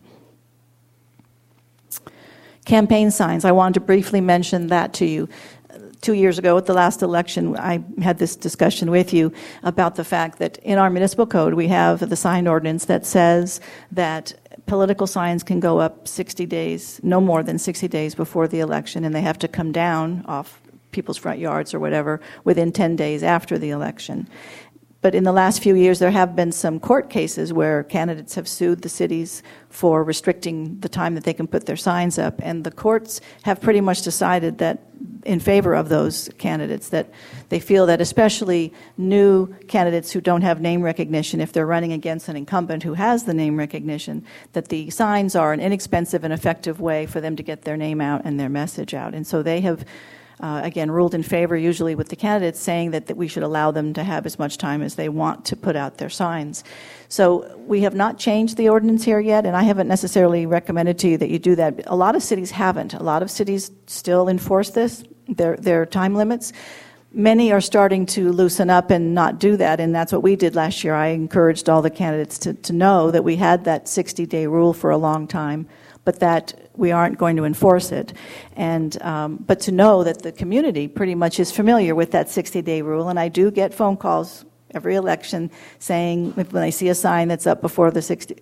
Campaign signs, I wanted to briefly mention that to you. 2 years ago at the last election, I had this discussion with you about the fact that in our municipal code we have the sign ordinance that says that political signs can go up 60 days, no more than 60 days before the election, and they have to come down off people's front yards or whatever within 10 days after the election. But in the last few years, there have been some court cases where candidates have sued the cities for restricting the time that they can put their signs up. And the courts have pretty much decided that in favor of those candidates, that they feel that especially new candidates who don't have name recognition, if they're running against an incumbent who has the name recognition, that the signs are an inexpensive and effective way for them to get their name out and their message out. And so they have again, ruled in favor usually with the candidates, saying that we should allow them to have as much time as they want to put out their signs. So we have not changed the ordinance here yet, and I haven't necessarily recommended to you that you do that. A lot of cities haven't. A lot of cities still enforce this, their time limits. Many are starting to loosen up and not do that, and that's what we did last year. I encouraged all the candidates to know that we had that 60-day rule for a long time, but that we aren't going to enforce it. And but to know that the community pretty much is familiar with that 60-day rule, and I do get phone calls every election saying when they see a sign that's up before the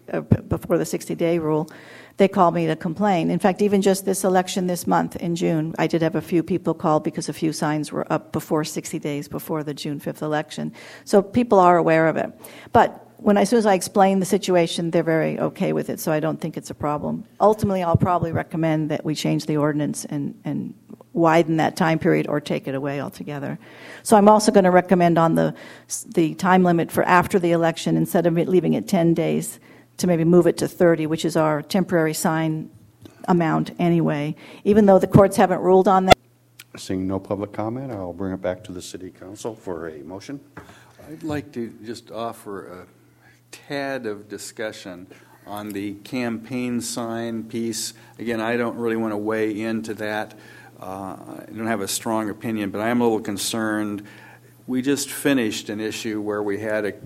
60-day rule, they call me to complain. In fact, even just this election this month in June, I did have a few people call because a few signs were up before 60 days before the June 5th election. So people are aware of it. But as soon as I explain the situation, they're very okay with it, so I don't think it's a problem. Ultimately, I'll probably recommend that we change the ordinance and widen that time period or take it away altogether. So I'm also going to recommend on the time limit for after the election, instead of leaving it 10 days, to maybe move it to 30, which is our temporary sign amount anyway, even though the courts haven't ruled on that. Seeing no public comment, I'll bring it back to the City Council for a motion. I'd like to just offer a tad of discussion on the campaign sign piece. Again, I don't really want to weigh into that. I don't have a strong opinion, but I am a little concerned. We just finished an issue where we had a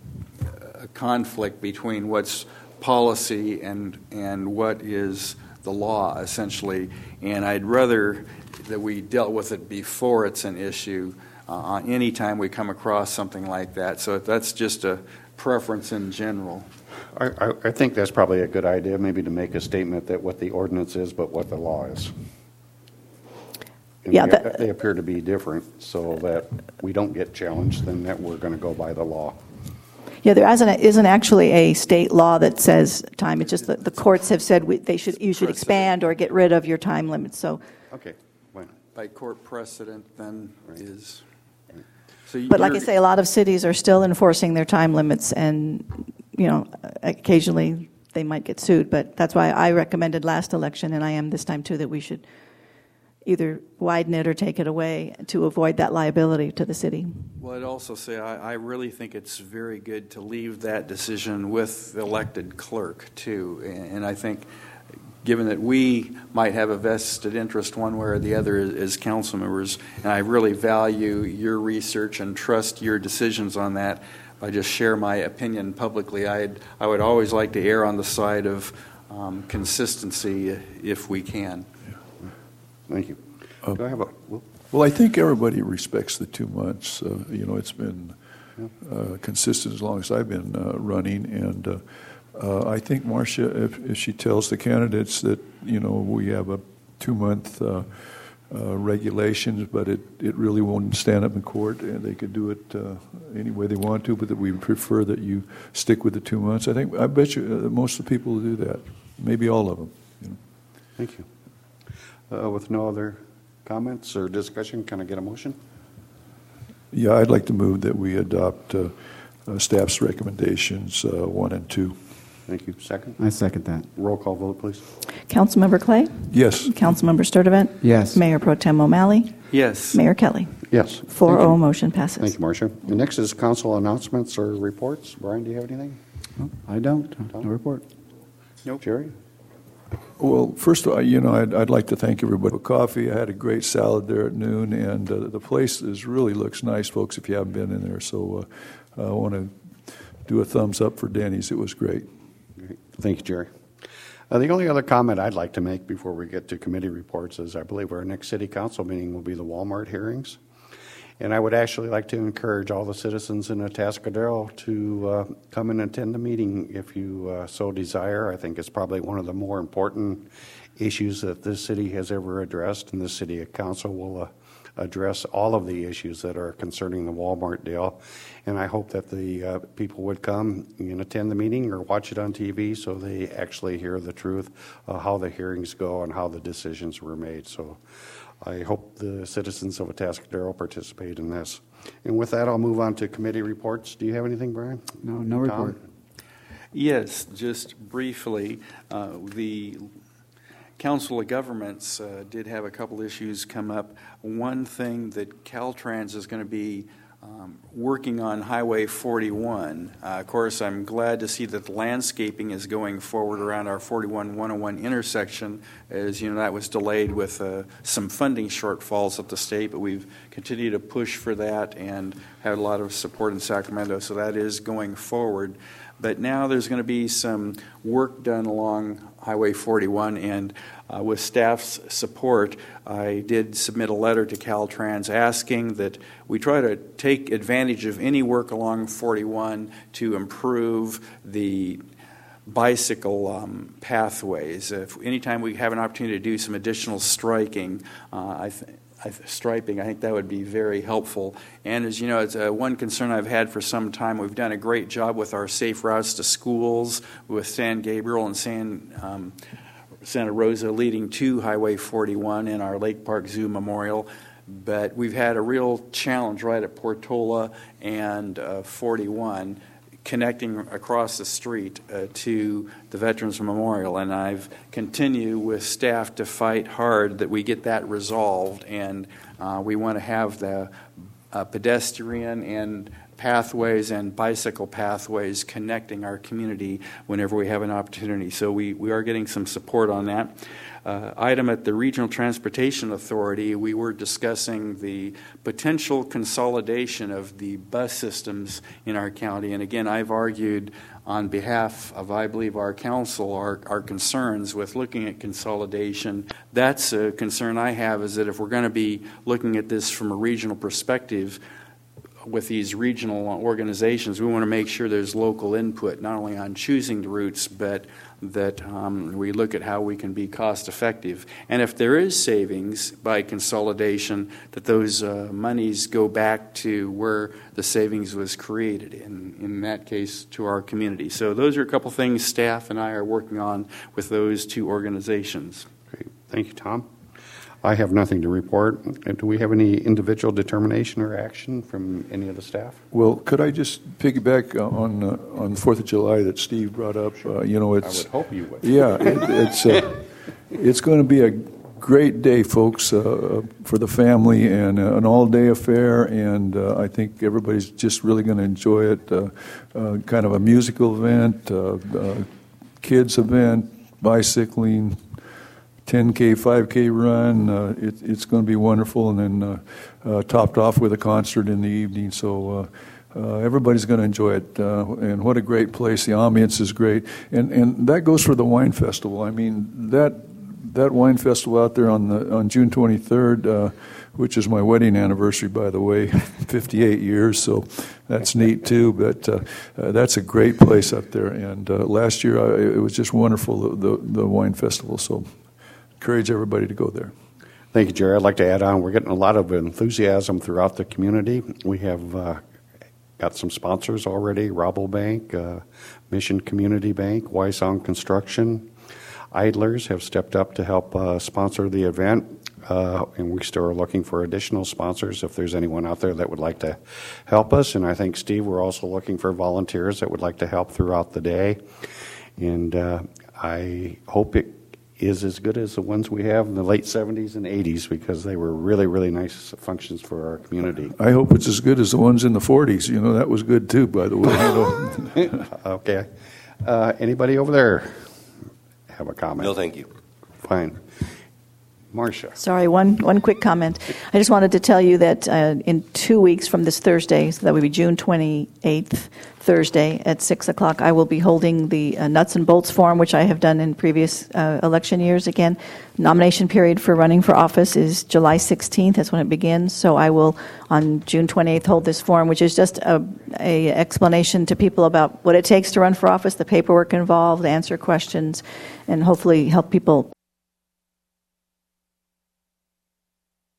conflict between what's policy and what is the law, essentially. And I'd rather that we dealt with it before it's an issue any time we come across something like that. So that's just a preference in general. I think that's probably a good idea, maybe to make a statement that what the ordinance is, but what the law is. And yeah, they appear to be different, so that we don't get challenged, then that we're going to go by the law. Yeah, there isn't actually a state law that says time. It's just that the courts have said you should expand or get rid of your time limits. So okay, well, by court precedent, then is. So but like I say, a lot of cities are still enforcing their time limits, and occasionally they might get sued. But that's why I recommended last election, and I am this time too, that we should either widen it or take it away to avoid that liability to the city. Well, I'd also say I really think it's very good to leave that decision with the elected clerk, too. And I think, given that we might have a vested interest one way or the other as council members, and I really value your research and trust your decisions on that, if I just share my opinion publicly, I would always like to err on the side of consistency if we can. Thank you. Do I have a... Well, I think everybody respects the 2 months. It's been consistent as long as I've been running, and I think Marcia, if she tells the candidates that, we have a 2-month regulations, but it really won't stand up in court, and they could do it any way they want to, but that we prefer that you stick with the 2 months. I bet you most of the people will do that, maybe all of them. Thank you. With no other comments or discussion, can I get a motion? Yeah, I'd like to move that we adopt staff's recommendations 1 and 2. Thank you. Second? I second that. Roll call vote, please. Councilmember Clay? Yes. Councilmember Sturdivant? Yes. Mayor Pro Tem O'Malley? Yes. Mayor Kelly? Yes. 4-0, motion passes. Thank you, Marcia. The next is council announcements or reports. Brian, do you have anything? No, I don't. No report. Nope. Jerry? Well, first of all, I'd like to thank everybody for coffee. I had a great salad there at noon, and the place really looks nice, folks, if you haven't been in there. So I want to do a thumbs up for Denny's. It was great. Great. Thank you, Jerry. The only other comment I'd like to make before we get to committee reports is I believe our next city council meeting will be the Walmart hearings. And I would actually like to encourage all the citizens in Atascadero to come and attend the meeting if you so desire. I think it's probably one of the more important issues that this city has ever addressed, and the city council will address all of the issues that are concerning the Walmart deal. And I hope that the people would come and attend the meeting or watch it on TV so they actually hear the truth, how the hearings go and how the decisions were made. So I hope the citizens of Atascadero participate in this. And with that, I'll move on to committee reports. Do you have anything, Brian? No report. Yes, just briefly, the Council of Governments did have a couple issues come up. One thing that Caltrans is going to be working on Highway 41. Of course, I'm glad to see that the landscaping is going forward around our 41-101 intersection. As you know, that was delayed with some funding shortfalls at the state, but we've continued to push for that and had a lot of support in Sacramento, so that is going forward. But now there's going to be some work done along Highway 41, and with staff's support, I did submit a letter to Caltrans asking that we try to take advantage of any work along 41 to improve the bicycle pathways. Anytime we have an opportunity to do some additional striping, I think that would be very helpful. And as you know, it's one concern I've had for some time. We've done a great job with our safe routes to schools with San Gabriel and Santa Rosa leading to Highway 41 and our Lake Park Zoo Memorial. But we've had a real challenge right at Portola and 41 connecting across the street to the Veterans Memorial, and I've continued with staff to fight hard that we get that resolved, and we want to have the pedestrian and pathways and bicycle pathways connecting our community whenever we have an opportunity. So we are getting some support on that. Item at the Regional Transportation Authority, we were discussing the potential consolidation of the bus systems in our county. And again, I've argued on behalf of, I believe, our council, our concerns with looking at consolidation. That's a concern I have, is that if we're going to be looking at this from a regional perspective, with these regional organizations, we want to make sure there's local input, not only on choosing the routes, but that we look at how we can be cost effective. And if there is savings by consolidation, that those monies go back to where the savings was created, in that case, to our community. So those are a couple things staff and I are working on with those two organizations. Great. Thank you, Tom. I have nothing to report. Do we have any individual determination or action from any of the staff? Well, could I just piggyback on the 4th of July that Steve brought up? It's, I would hope you would. Yeah, it's going to be a great day, folks, for the family, and an all-day affair, and I think everybody's just really going to enjoy it. Kind of a musical event, kids event, bicycling, 10K, 5K run. It's going to be wonderful, and then topped off with a concert in the evening. So everybody's going to enjoy it. And what a great place. The ambience is great. And that goes for the wine festival. I mean, that that wine festival out there on June 23rd, which is my wedding anniversary, by the way, 58 years, so that's neat too. But that's a great place up there. And last year it was just wonderful, the wine festival. So encourage everybody to go there. Thank you, Jerry. I'd like to add on, we're getting a lot of enthusiasm throughout the community. We have got some sponsors already, Rabobank, Mission Community Bank, Wysong Construction. Idlers have stepped up to help sponsor the event, and we still are looking for additional sponsors if there's anyone out there that would like to help us. And I think, Steve, we're also looking for volunteers that would like to help throughout the day. And I hope it is as good as the ones we have in the late 70s and 80s, because they were really, really nice functions for our community. I hope it's as good as the ones in the 40s. You know, that was good too, by the way. Okay. Anybody over there have a comment? No, thank you. Fine. Marcia. Sorry, one quick comment. I just wanted to tell you that in 2 weeks from this Thursday, so that would be June 28th, Thursday at 6 o'clock, I will be holding the Nuts and Bolts Forum, which I have done in previous election years. Again, nomination period for running for office is July 16th. That's when it begins. So I will, on June 28th, hold this forum, which is just a explanation to people about what it takes to run for office, the paperwork involved, answer questions, and hopefully help people